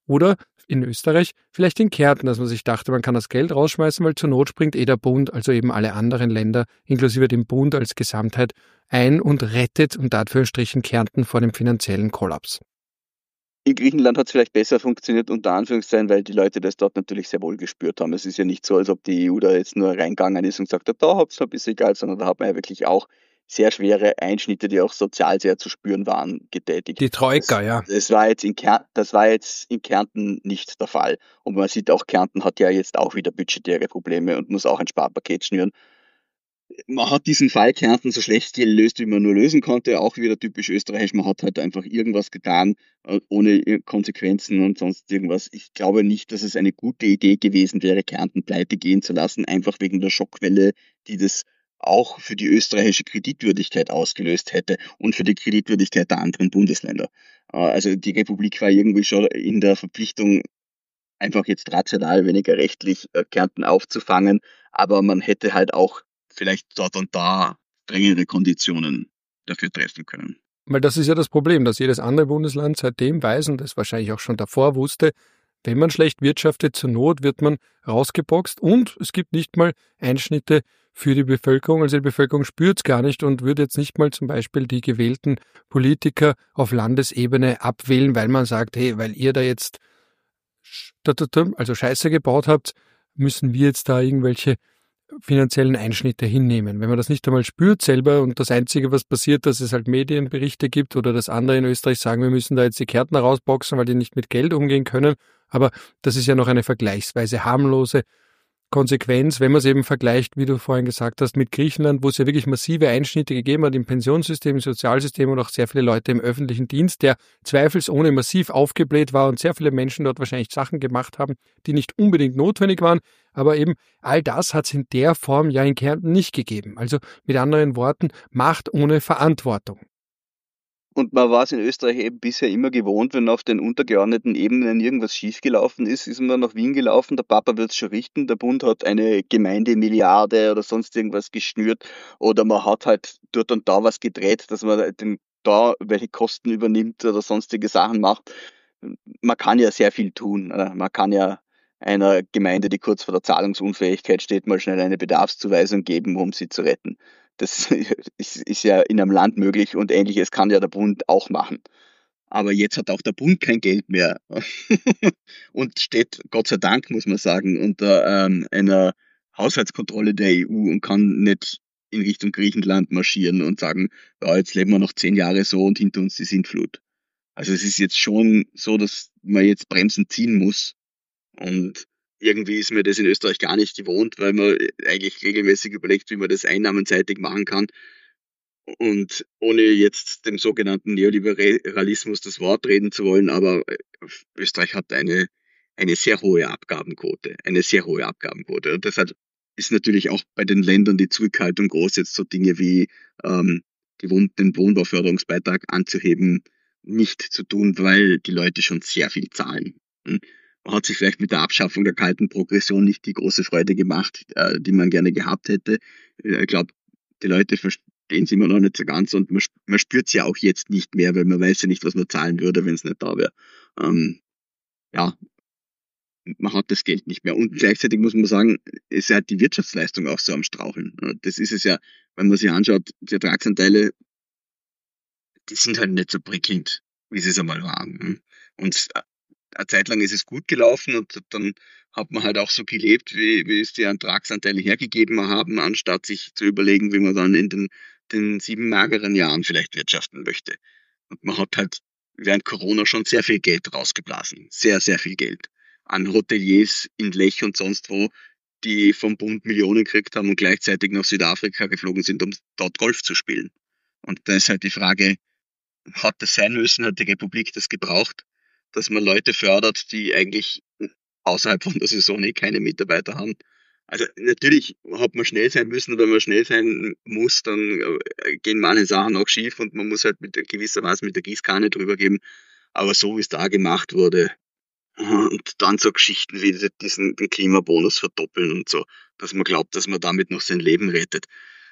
Oder in Österreich vielleicht in Kärnten, dass man sich dachte, man kann das Geld rausschmeißen, weil zur Not springt eh der Bund, also eben alle anderen Länder, inklusive dem Bund als Gesamtheit, ein und rettet unter Anführungsstrichen Kärnten vor dem finanziellen Kollaps. In Griechenland hat es vielleicht besser funktioniert, unter Anführungszeichen, weil die Leute das dort natürlich sehr wohl gespürt haben. Es ist ja nicht so, als ob die E U da jetzt nur reingegangen ist und gesagt hat, da habt ihr ein bisschen Geld, sondern da hat man ja wirklich auch sehr schwere Einschnitte, die auch sozial sehr zu spüren waren, getätigt. Die Troika, das, ja. Das war, jetzt in Kärnten, das war jetzt in Kärnten nicht der Fall. Und man sieht auch, Kärnten hat ja jetzt auch wieder budgetäre Probleme und muss auch ein Sparpaket schnüren. Man hat diesen Fall Kärnten so schlecht gelöst, wie man nur lösen konnte, auch wieder typisch österreichisch. Man hat halt einfach irgendwas getan, äh, ohne Konsequenzen und sonst irgendwas. Ich glaube nicht, dass es eine gute Idee gewesen wäre, Kärnten pleite gehen zu lassen, einfach wegen der Schockwelle, die das auch für die österreichische Kreditwürdigkeit ausgelöst hätte und für die Kreditwürdigkeit der anderen Bundesländer. Äh, Also die Republik war irgendwie schon in der Verpflichtung, einfach jetzt rational, weniger rechtlich äh, Kärnten aufzufangen, aber man hätte halt auch vielleicht dort und da strengere Konditionen dafür treffen können. Weil das ist ja das Problem, dass jedes andere Bundesland seitdem weiß und das wahrscheinlich auch schon davor wusste, wenn man schlecht wirtschaftet, zur Not wird man rausgeboxt und es gibt nicht mal Einschnitte für die Bevölkerung. Also die Bevölkerung spürt es gar nicht und würde jetzt nicht mal zum Beispiel die gewählten Politiker auf Landesebene abwählen, weil man sagt, hey, weil ihr da jetzt also Scheiße gebaut habt, müssen wir jetzt da irgendwelche finanziellen Einschnitte hinnehmen. Wenn man das nicht einmal spürt selber und das Einzige, was passiert, dass es halt Medienberichte gibt oder dass andere in Österreich sagen, wir müssen da jetzt die Kärntner rausboxen, weil die nicht mit Geld umgehen können. Aber das ist ja noch eine vergleichsweise harmlose Konsequenz, wenn man es eben vergleicht, wie du vorhin gesagt hast, mit Griechenland, wo es ja wirklich massive Einschnitte gegeben hat im Pensionssystem, im Sozialsystem und auch sehr viele Leute im öffentlichen Dienst, der zweifelsohne massiv aufgebläht war und sehr viele Menschen dort wahrscheinlich Sachen gemacht haben, die nicht unbedingt notwendig waren. Aber eben all das hat es in der Form ja in Kärnten nicht gegeben. Also mit anderen Worten, Macht ohne Verantwortung. Und man war es in Österreich eben bisher immer gewohnt, wenn auf den untergeordneten Ebenen irgendwas schiefgelaufen ist, ist man nach Wien gelaufen, der Papa wird es schon richten, der Bund hat eine Gemeindemilliarde oder sonst irgendwas geschnürt oder man hat halt dort und da was gedreht, dass man den, da welche Kosten übernimmt oder sonstige Sachen macht. Man kann ja sehr viel tun. Man kann ja einer Gemeinde, die kurz vor der Zahlungsunfähigkeit steht, mal schnell eine Bedarfszuweisung geben, um sie zu retten. Das ist, ist ja in einem Land möglich und Ähnliches kann ja der Bund auch machen. Aber jetzt hat auch der Bund kein Geld mehr und steht, Gott sei Dank, muss man sagen, unter ähm, einer Haushaltskontrolle der E U und kann nicht in Richtung Griechenland marschieren und sagen, ja, jetzt leben wir noch zehn Jahre so und hinter uns die Sintflut. Also es ist jetzt schon so, dass man jetzt Bremsen ziehen muss und irgendwie ist mir das in Österreich gar nicht gewohnt, weil man eigentlich regelmäßig überlegt, wie man das einnahmenseitig machen kann. Und ohne jetzt dem sogenannten Neoliberalismus das Wort reden zu wollen, aber Österreich hat eine, eine sehr hohe Abgabenquote, eine sehr hohe Abgabenquote. Und deshalb ist natürlich auch bei den Ländern die Zurückhaltung groß, jetzt so Dinge wie ähm, die Wohn- den Wohnbauförderungsbeitrag anzuheben, nicht zu tun, weil die Leute schon sehr viel zahlen. Hm? Man hat sich vielleicht mit der Abschaffung der kalten Progression nicht die große Freude gemacht, äh, die man gerne gehabt hätte. Ich glaube, die Leute verstehen es immer noch nicht so ganz und man, man spürt es ja auch jetzt nicht mehr, weil man weiß ja nicht, was man zahlen würde, wenn es nicht da wäre. Ähm, ja, man hat das Geld nicht mehr. Und gleichzeitig muss man sagen, ist ja die Wirtschaftsleistung auch so am Straucheln. Das ist es ja, wenn man sich anschaut, die Ertragsanteile, die sind halt nicht so prickelnd, wie sie es einmal waren. Und eine Zeit lang ist es gut gelaufen und dann hat man halt auch so gelebt, wie, wie es die Ertragsanteile hergegeben haben, anstatt sich zu überlegen, wie man dann in den, den sieben mageren Jahren vielleicht wirtschaften möchte. Und man hat halt während Corona schon sehr viel Geld rausgeblasen. Sehr, sehr viel Geld. An Hoteliers in Lech und sonst wo, die vom Bund Millionen gekriegt haben und gleichzeitig nach Südafrika geflogen sind, um dort Golf zu spielen. Und da ist halt die Frage, hat das sein müssen, hat die Republik das gebraucht, dass man Leute fördert, die eigentlich außerhalb von der Saison eh keine Mitarbeiter haben. Also natürlich hat man schnell sein müssen, wenn man schnell sein muss, dann gehen manche Sachen auch schief und man muss halt mit gewissermaßen mit der Gießkanne drüber geben. Aber so wie es da gemacht wurde und dann so Geschichten wie diesen den Klimabonus verdoppeln und so, dass man glaubt, dass man damit noch sein Leben rettet.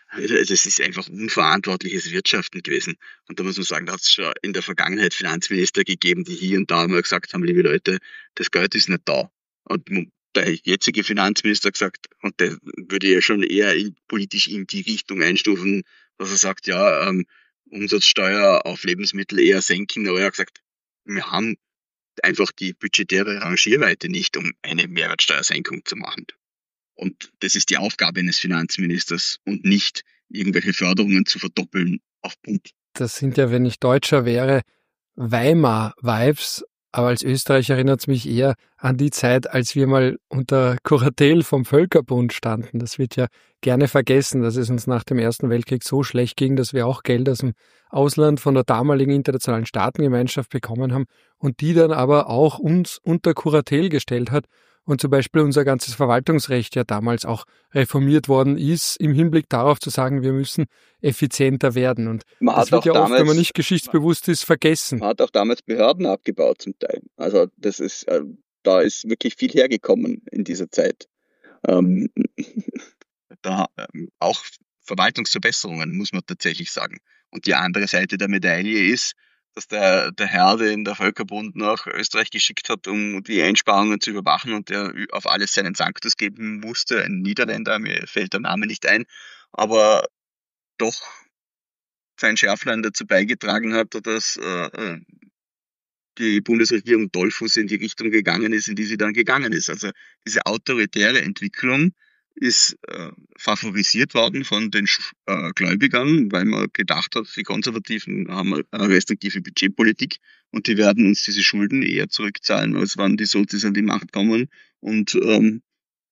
Das ist einfach unverantwortliches Wirtschaften gewesen. Und da muss man sagen, da hat es schon in der Vergangenheit Finanzminister gegeben, die hier und da mal gesagt haben, liebe Leute, das Geld ist nicht da. Und der jetzige Finanzminister hat gesagt, und der würde ja schon eher in, politisch in die Richtung einstufen, dass er sagt, ja, ähm, Umsatzsteuer auf Lebensmittel eher senken, aber er hat gesagt, wir haben einfach die budgetäre Rangierweite nicht, um eine Mehrwertsteuersenkung zu machen. Und das ist die Aufgabe eines Finanzministers und nicht irgendwelche Förderungen zu verdoppeln auf Bund. Das sind ja, wenn ich Deutscher wäre, Weimar-Vibes, aber als Österreicher erinnert es mich eher an die Zeit, als wir mal unter Kuratel vom Völkerbund standen. Das wird ja gerne vergessen, dass es uns nach dem Ersten Weltkrieg so schlecht ging, dass wir auch Geld aus dem Ausland von der damaligen internationalen Staatengemeinschaft bekommen haben und die dann aber auch uns unter Kuratel gestellt hat. Und zum Beispiel unser ganzes Verwaltungsrecht ja damals auch reformiert worden ist, im Hinblick darauf zu sagen, wir müssen effizienter werden. Und Man das hat wird auch ja oft, damals, wenn man nicht geschichtsbewusst ist, vergessen. man hat auch damals Behörden abgebaut zum Teil. Also das ist, äh, da ist wirklich viel hergekommen in dieser Zeit. Ähm, Da ähm, auch Verwaltungsverbesserungen, muss man tatsächlich sagen. Und die andere Seite der Medaille ist, dass der, der Herr, den der Völkerbund nach Österreich geschickt hat, um die Einsparungen zu überwachen und der auf alles seinen Sanctus geben musste, ein Niederländer, mir fällt der Name nicht ein, aber doch sein Schärflein dazu beigetragen hat, dass äh, die Bundesregierung Dollfuß in die Richtung gegangen ist, in die sie dann gegangen ist. Also diese autoritäre Entwicklung ist äh, favorisiert worden von den äh, Gläubigern, weil man gedacht hat, die Konservativen haben eine restriktive Budgetpolitik und die werden uns diese Schulden eher zurückzahlen, als wenn die Sozis an die Macht kommen und ähm,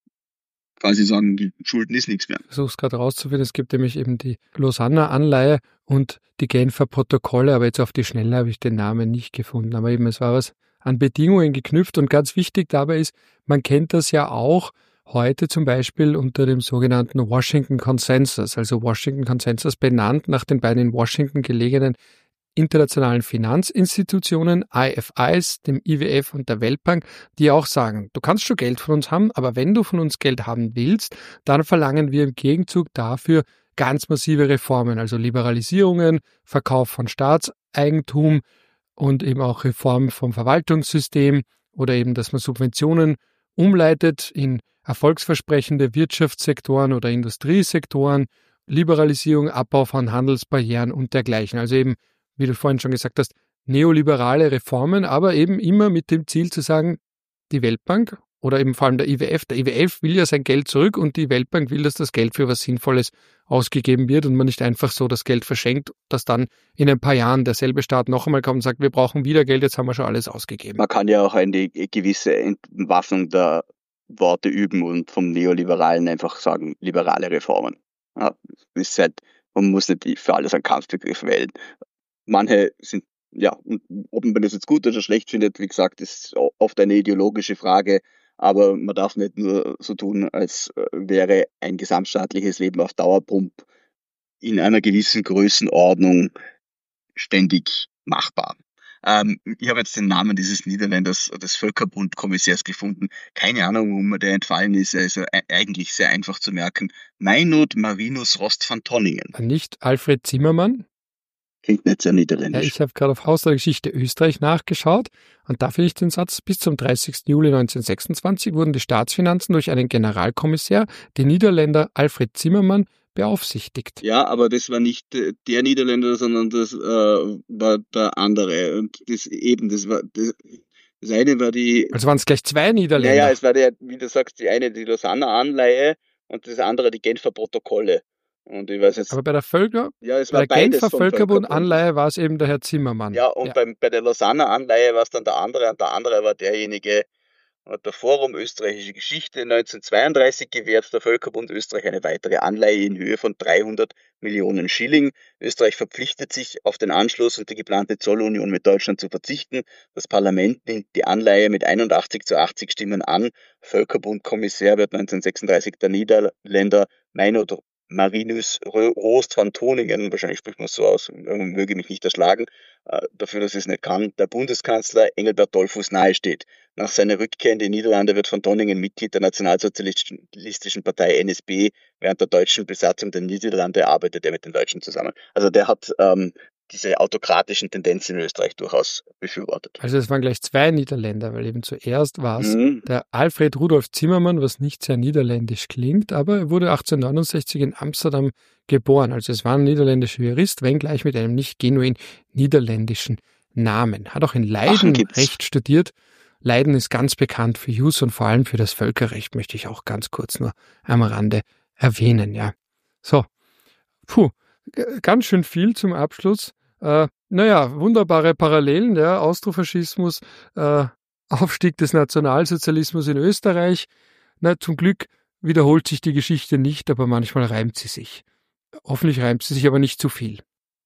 quasi sagen, die Schulden ist nichts mehr. Ich versuche es gerade rauszufinden, es gibt nämlich eben die Lausanner Anleihe und die Genfer Protokolle, aber jetzt auf die Schnelle habe ich den Namen nicht gefunden. Aber eben, es war was an Bedingungen geknüpft und ganz wichtig dabei ist, man kennt das ja auch heute zum Beispiel unter dem sogenannten Washington Consensus, also Washington Consensus benannt nach den beiden in Washington gelegenen internationalen Finanzinstitutionen, I F Is, dem I W F und der Weltbank, die auch sagen, du kannst schon Geld von uns haben, aber wenn du von uns Geld haben willst, dann verlangen wir im Gegenzug dafür ganz massive Reformen, also Liberalisierungen, Verkauf von Staatseigentum und eben auch Reform vom Verwaltungssystem oder eben, dass man Subventionen umleitet in erfolgsversprechende Wirtschaftssektoren oder Industriesektoren, Liberalisierung, Abbau von Handelsbarrieren und dergleichen. Also eben, wie du vorhin schon gesagt hast, neoliberale Reformen, aber eben immer mit dem Ziel zu sagen, die Weltbank oder eben vor allem der I W F, der I W F will ja sein Geld zurück und die Weltbank will, dass das Geld für was Sinnvolles ausgegeben wird und man nicht einfach so das Geld verschenkt, dass dann in ein paar Jahren derselbe Staat noch einmal kommt und sagt, wir brauchen wieder Geld, jetzt haben wir schon alles ausgegeben. Man kann ja auch eine gewisse Entwaffnung der Worte üben und vom Neoliberalen einfach sagen, liberale Reformen. Ja, das ist halt, man muss nicht für alles einen Kampfbegriff wählen. Manche sind, ja, und ob man das jetzt gut oder schlecht findet, wie gesagt, ist oft eine ideologische Frage, aber man darf nicht nur so tun, als wäre ein gesamtstaatliches Leben auf Dauerpump in einer gewissen Größenordnung ständig machbar. Ähm, ich habe jetzt den Namen dieses Niederländers, des Völkerbund-Kommissärs gefunden. Keine Ahnung, wo mir der entfallen ist. Er ist eigentlich sehr einfach zu merken. Meinot Marinus Rost van Tonningen. Nicht Alfred Zimmermann? Klingt nicht sehr niederländisch. Ja, ich habe gerade auf Haus der Geschichte Österreich nachgeschaut und da finde ich den Satz, bis zum dreißigsten Juli neunzehnhundertsechsundzwanzig wurden die Staatsfinanzen durch einen Generalkommissär, den Niederländer Alfred Zimmermann, beaufsichtigt. Ja, aber das war nicht der Niederländer, sondern das äh, war der andere. Und das eben, das war das, das eine war die. Also waren es gleich zwei Niederländer? Naja, es war der, wie du sagst, die eine die Lausanner Anleihe und das andere die Genfer Protokolle. Und ich weiß jetzt, aber bei der Völker, ja, es bei war der beides Genfer vom Völkerbund Völkerbund. Anleihe war es eben der Herr Zimmermann. Ja, und ja. Beim, bei der Lausanner Anleihe war es dann der andere und der andere war derjenige, hat der Forum Österreichische Geschichte neunzehnhundertzweiunddreißig gewährt, der Völkerbund Österreich eine weitere Anleihe in Höhe von dreihundert Millionen Schilling. Österreich verpflichtet sich, auf den Anschluss und die geplante Zollunion mit Deutschland zu verzichten. Das Parlament nimmt die Anleihe mit einundachtzig zu achtzig Stimmen an. Völkerbund-Kommissär wird neunzehnhundertsechsunddreißig der Niederländer Meinot Marinus Rost van Tonningen, wahrscheinlich spricht man es so aus, möge mich nicht erschlagen, äh, dafür, dass es nicht kann, der Bundeskanzler Engelbert Dollfuß nahesteht. Nach seiner Rückkehr in die Niederlande wird von Donningen Mitglied der nationalsozialistischen Partei N S B. Während der deutschen Besatzung der Niederlande arbeitet er mit den Deutschen zusammen. Also der hat ähm, diese autokratischen Tendenzen in Österreich durchaus befürwortet. Also es waren gleich zwei Niederländer, weil eben zuerst war es Mhm. der Alfred Rudolf Zimmermann, was nicht sehr niederländisch klingt, aber er wurde achtzehnhundertneunundsechzig in Amsterdam geboren. Also es war ein niederländischer Jurist, wenngleich mit einem nicht genuin niederländischen Namen. Hat auch in Leiden gibt's. Recht studiert. Leiden ist ganz bekannt für Jus und vor allem für das Völkerrecht, möchte ich auch ganz kurz nur am Rande erwähnen, ja. So, puh, g- ganz schön viel zum Abschluss. Äh, naja, wunderbare Parallelen, ja, Austrofaschismus, äh, Aufstieg des Nationalsozialismus in Österreich. Na, zum Glück wiederholt sich die Geschichte nicht, aber manchmal reimt sie sich. Hoffentlich reimt sie sich aber nicht zu viel.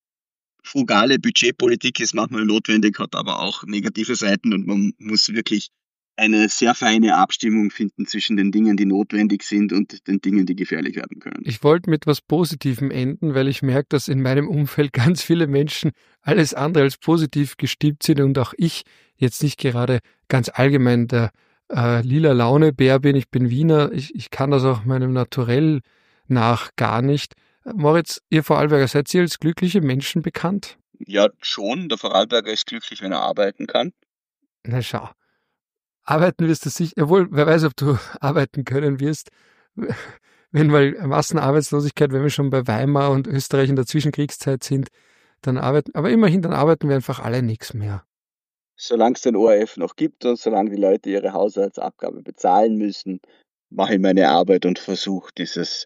Frugale Budgetpolitik ist manchmal notwendig, hat aber auch negative Seiten und man muss wirklich eine sehr feine Abstimmung finden zwischen den Dingen, die notwendig sind und den Dingen, die gefährlich werden können. Ich wollte mit etwas Positivem enden, weil ich merke, dass in meinem Umfeld ganz viele Menschen alles andere als positiv gestimmt sind und auch ich jetzt nicht gerade ganz allgemein der äh, lila Laune-Bär bin. Ich bin Wiener, ich, ich kann das auch meinem Naturell nach gar nicht. Äh, Moritz, ihr Vorarlberger, seid ihr als glückliche Menschen bekannt? Ja, schon. Der Vorarlberger ist glücklich, wenn er arbeiten kann. Na schau. Arbeiten wirst du sicher, obwohl, wer weiß, ob du arbeiten können wirst, wenn mal Massenarbeitslosigkeit, wenn wir schon bei Weimar und Österreich in der Zwischenkriegszeit sind, dann arbeiten, aber immerhin, dann arbeiten wir einfach alle nichts mehr. Solange es den O R F noch gibt und solange die Leute ihre Haushaltsabgabe bezahlen müssen, mache ich meine Arbeit und versuche dieses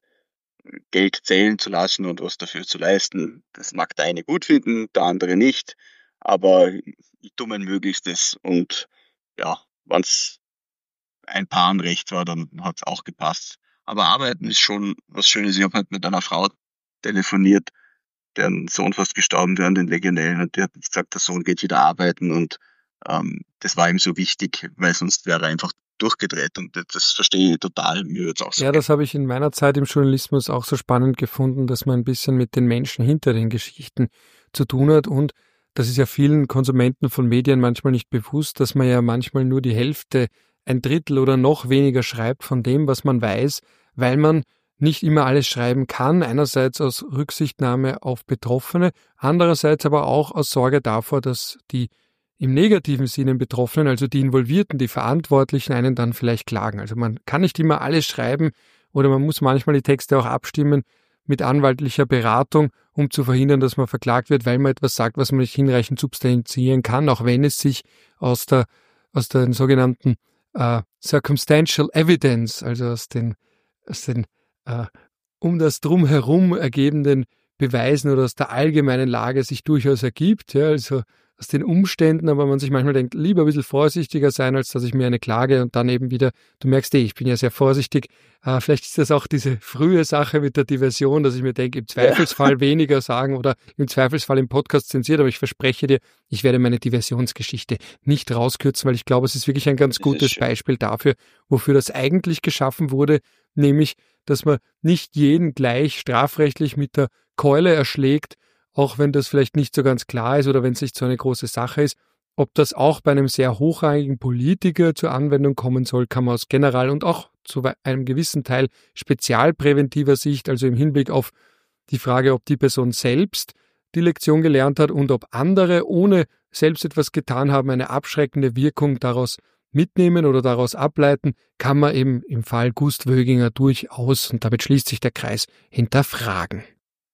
Geld zählen zu lassen und was dafür zu leisten. Das mag der eine gut finden, der andere nicht, aber ich tue mein Möglichstes und ja, wenn es ein Paar recht war, dann hat es auch gepasst. Aber arbeiten ist schon was Schönes. Ich habe halt mit einer Frau telefoniert, deren Sohn fast gestorben wäre an den Legionellen und die hat gesagt, der Sohn geht wieder arbeiten und ähm, das war ihm so wichtig, weil sonst wäre er einfach durchgedreht und das verstehe ich total, mir würde es auch so Ja, gehen. das habe ich in meiner Zeit im Journalismus auch so spannend gefunden, dass man ein bisschen mit den Menschen hinter den Geschichten zu tun hat und das ist ja vielen Konsumenten von Medien manchmal nicht bewusst, dass man ja manchmal nur die Hälfte, ein Drittel oder noch weniger schreibt von dem, was man weiß, weil man nicht immer alles schreiben kann, einerseits aus Rücksichtnahme auf Betroffene, andererseits aber auch aus Sorge davor, dass die im negativen Sinne Betroffenen, also die Involvierten, die Verantwortlichen, einen dann vielleicht klagen. Also man kann nicht immer alles schreiben oder man muss manchmal die Texte auch abstimmen mit anwaltlicher Beratung, um zu verhindern, dass man verklagt wird, weil man etwas sagt, was man nicht hinreichend substanzieren kann, auch wenn es sich aus der aus den sogenannten äh, Circumstantial Evidence, also aus den, aus den äh, um das Drumherum ergebenden Beweisen oder aus der allgemeinen Lage sich durchaus ergibt, ja, also aus den Umständen, aber man sich manchmal denkt, lieber ein bisschen vorsichtiger sein, als dass ich mir eine Klage und dann eben wieder, du merkst eh, ich bin ja sehr vorsichtig, äh, vielleicht ist das auch diese frühe Sache mit der Diversion, dass ich mir denke, im Zweifelsfall ja. weniger sagen oder im Zweifelsfall im Podcast zensiert, aber ich verspreche dir, ich werde meine Diversionsgeschichte nicht rauskürzen, weil ich glaube, es ist wirklich ein ganz gutes Beispiel dafür, wofür das eigentlich geschaffen wurde, nämlich, dass man nicht jeden gleich strafrechtlich mit der Keule erschlägt, auch wenn das vielleicht nicht so ganz klar ist oder wenn es nicht so eine große Sache ist. Ob das auch bei einem sehr hochrangigen Politiker zur Anwendung kommen soll, kann man aus General- und auch zu einem gewissen Teil spezialpräventiver Sicht, also im Hinblick auf die Frage, ob die Person selbst die Lektion gelernt hat und ob andere, ohne selbst etwas getan haben, eine abschreckende Wirkung daraus mitnehmen oder daraus ableiten, kann man eben im Fall Gust Wöginger durchaus, und damit schließt sich der Kreis, hinterfragen.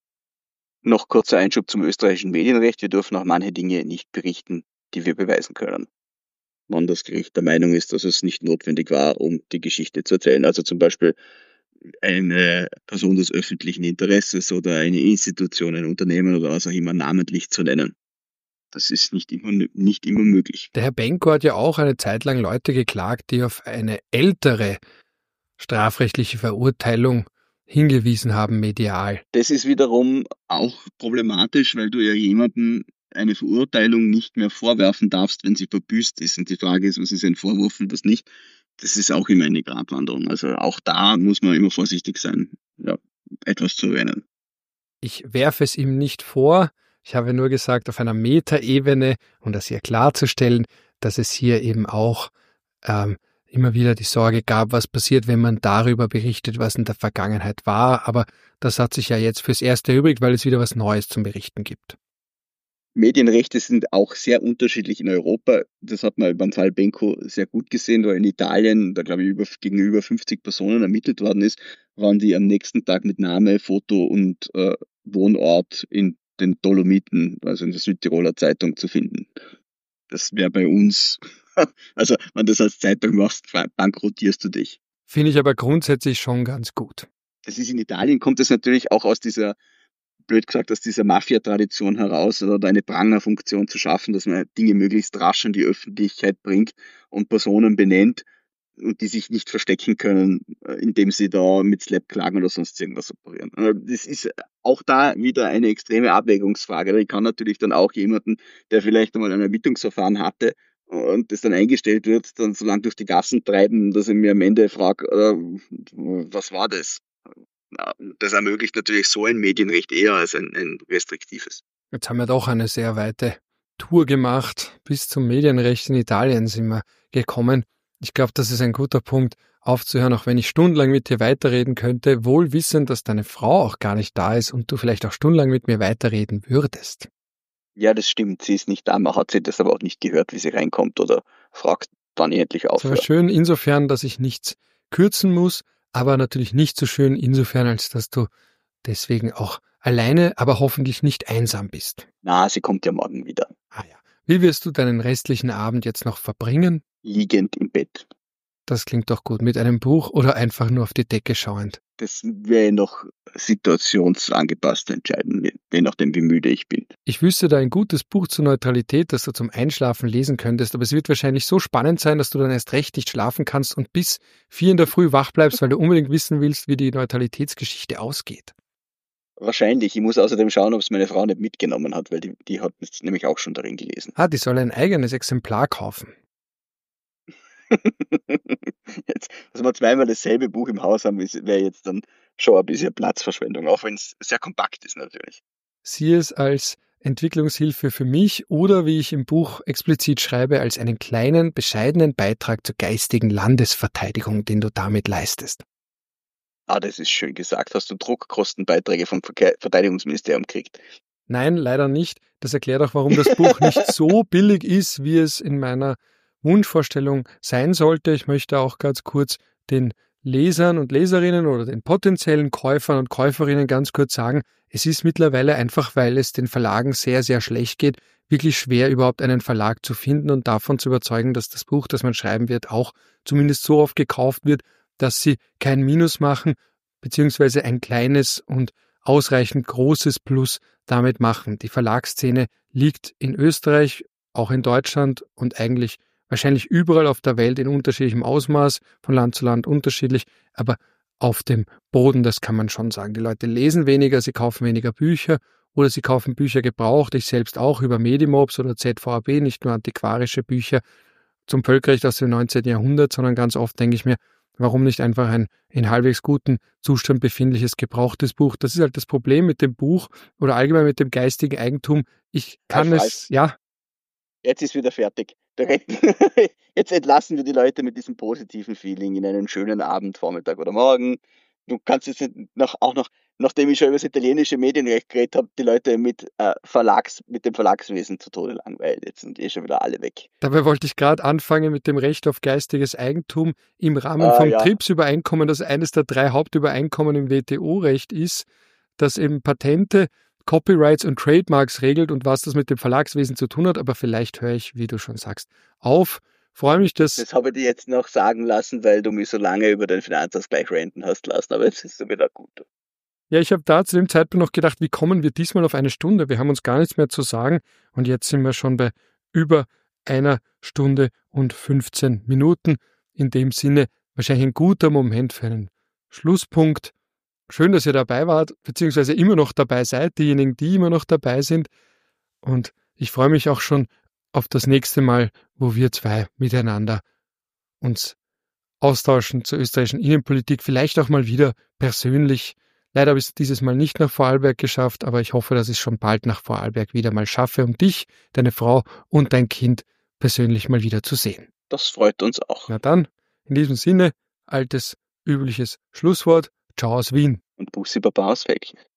Noch kurzer Einschub zum österreichischen Medienrecht. Wir dürfen auch manche Dinge nicht berichten, die wir beweisen können. Wenn das Gericht der Meinung ist, dass es nicht notwendig war, um die Geschichte zu erzählen. Also zum Beispiel eine Person des öffentlichen Interesses oder eine Institution, ein Unternehmen oder was auch immer namentlich zu nennen. Das ist nicht immer, nicht immer möglich. Der Herr Benko hat ja auch eine Zeit lang Leute geklagt, die auf eine ältere strafrechtliche Verurteilung hingewiesen haben, medial. Das ist wiederum auch problematisch, weil du ja jemandem eine Verurteilung nicht mehr vorwerfen darfst, wenn sie verbüßt ist. Und die Frage ist, was ist ein Vorwurf und was nicht. Das ist auch immer eine Gratwanderung. Also auch da muss man immer vorsichtig sein, ja, etwas zu erwähnen. Ich werfe es ihm nicht vor, Ich habe nur gesagt, auf einer Metaebene, um das hier klarzustellen, dass es hier eben auch ähm, immer wieder die Sorge gab, was passiert, wenn man darüber berichtet, was in der Vergangenheit war. Aber das hat sich ja jetzt fürs Erste erübrigt, weil es wieder was Neues zum Berichten gibt. Medienrechte sind auch sehr unterschiedlich in Europa. Das hat man beim Fall Benko sehr gut gesehen, weil in Italien, da glaube ich über, gegenüber fünfzig Personen ermittelt worden ist, waren die am nächsten Tag mit Name, Foto und äh, Wohnort in den Dolomiten, also in der Südtiroler Zeitung zu finden. Das wäre bei uns, also wenn du das als Zeitung machst, bankrottierst du dich. Finde ich aber grundsätzlich schon ganz gut. Das ist in Italien, kommt es natürlich auch aus dieser blöd gesagt, aus dieser Mafia-Tradition heraus oder eine Prangerfunktion zu schaffen, dass man Dinge möglichst rasch in die Öffentlichkeit bringt und Personen benennt und die sich nicht verstecken können, indem sie da mit Slap-Klagen oder sonst irgendwas operieren. Das ist auch da wieder eine extreme Abwägungsfrage. Ich kann natürlich dann auch jemanden, der vielleicht einmal ein Ermittlungsverfahren hatte und das dann eingestellt wird, dann so lange durch die Gassen treiben, dass ich mir am Ende frage, was war das? Das ermöglicht natürlich so ein Medienrecht eher als ein, ein restriktives. Jetzt haben wir doch eine sehr weite Tour gemacht. Bis zum Medienrecht in Italien sind wir gekommen. Ich glaube, das ist ein guter Punkt, aufzuhören, auch wenn ich stundenlang mit dir weiterreden könnte, wohl wissend, dass deine Frau auch gar nicht da ist und du vielleicht auch stundenlang mit mir weiterreden würdest. Ja, das stimmt. Sie ist nicht da. Man hat sie das aber auch nicht gehört, wie sie reinkommt oder fragt, wann ich endlich aufhöre. Das war schön insofern, dass ich nichts kürzen muss, aber natürlich nicht so schön insofern, als dass du deswegen auch alleine, aber hoffentlich nicht einsam bist. Na, sie kommt ja morgen wieder. Ah ja. Wie wirst du deinen restlichen Abend jetzt noch verbringen? Liegend im Bett. Das klingt doch gut. Mit einem Buch oder einfach nur auf die Decke schauend? Das wäre noch situationsangepasst entscheiden, je nachdem, wie müde ich bin. Ich wüsste da ein gutes Buch zur Neutralität, das du zum Einschlafen lesen könntest, aber es wird wahrscheinlich so spannend sein, dass du dann erst recht nicht schlafen kannst und bis vier in der Früh wach bleibst, weil du unbedingt wissen willst, wie die Neutralitätsgeschichte ausgeht. Wahrscheinlich. Ich muss außerdem schauen, ob es meine Frau nicht mitgenommen hat, weil die, die hat es nämlich auch schon darin gelesen. Ah, die soll ein eigenes Exemplar kaufen. Jetzt, dass wir zweimal dasselbe Buch im Haus haben, wäre jetzt dann schon ein bisschen Platzverschwendung, auch wenn es sehr kompakt ist natürlich. Sieh es als Entwicklungshilfe für mich oder, wie ich im Buch explizit schreibe, als einen kleinen, bescheidenen Beitrag zur geistigen Landesverteidigung, den du damit leistest. Ah, das ist schön gesagt. Hast du Druckkostenbeiträge vom Verteidigungsministerium gekriegt? Nein, leider nicht. Das erklärt auch, warum das Buch nicht so billig ist, wie es in meiner Wunschvorstellung sein sollte. Ich möchte auch ganz kurz den Lesern und Leserinnen oder den potenziellen Käufern und Käuferinnen ganz kurz sagen, es ist mittlerweile einfach, weil es den Verlagen sehr, sehr schlecht geht, wirklich schwer, überhaupt einen Verlag zu finden und davon zu überzeugen, dass das Buch, das man schreiben wird, auch zumindest so oft gekauft wird, dass sie kein Minus machen, beziehungsweise ein kleines und ausreichend großes Plus damit machen. Die Verlagsszene liegt in Österreich, auch in Deutschland und eigentlich wahrscheinlich überall auf der Welt in unterschiedlichem Ausmaß, von Land zu Land unterschiedlich, aber auf dem Boden, das kann man schon sagen. Die Leute lesen weniger, sie kaufen weniger Bücher oder sie kaufen Bücher gebraucht, ich selbst auch über Medimobs oder Z V A B, nicht nur antiquarische Bücher zum Völkerrecht aus dem neunzehnten Jahrhundert, sondern ganz oft denke ich mir, warum nicht einfach ein in halbwegs guten Zustand befindliches gebrauchtes Buch? Das ist halt das Problem mit dem Buch oder allgemein mit dem geistigen Eigentum. Ich kann Ralf, es, ja. Jetzt ist wieder fertig. Jetzt entlassen wir die Leute mit diesem positiven Feeling in einen schönen Abend, Vormittag oder Morgen. Du kannst jetzt noch, auch noch, nachdem ich schon über das italienische Medienrecht geredet habe, die Leute mit, äh, Verlags, mit dem Verlagswesen zu Tode langweilen. Jetzt sind eh schon wieder alle weg. Dabei wollte ich gerade anfangen mit dem Recht auf geistiges Eigentum im Rahmen Ah, vom ja. TRIPS-Übereinkommen, das eines der drei Hauptübereinkommen im W T O-Recht ist, das eben Patente, Copyrights und Trademarks regelt und was das mit dem Verlagswesen zu tun hat, aber vielleicht höre ich, wie du schon sagst, auf. Freue mich, dass... Das habe ich dir jetzt noch sagen lassen, weil du mich so lange über den Finanzausgleich ranten hast lassen, aber jetzt ist es wieder gut. Ja, ich habe da zu dem Zeitpunkt noch gedacht, wie kommen wir diesmal auf eine Stunde? Wir haben uns gar nichts mehr zu sagen und jetzt sind wir schon bei über einer Stunde und fünfzehn Minuten. In dem Sinne wahrscheinlich ein guter Moment für einen Schlusspunkt. Schön, dass ihr dabei wart, beziehungsweise immer noch dabei seid, diejenigen, die immer noch dabei sind. Und ich freue mich auch schon auf das nächste Mal, wo wir zwei miteinander uns austauschen zur österreichischen Innenpolitik, vielleicht auch mal wieder persönlich. Leider habe ich es dieses Mal nicht nach Vorarlberg geschafft, aber ich hoffe, dass ich es schon bald nach Vorarlberg wieder mal schaffe, um dich, deine Frau und dein Kind persönlich mal wieder zu sehen. Das freut uns auch. Na dann, in diesem Sinne, altes, übliches Schlusswort. Ciao aus Wien. Und Bussi Baba aus Feldkirch.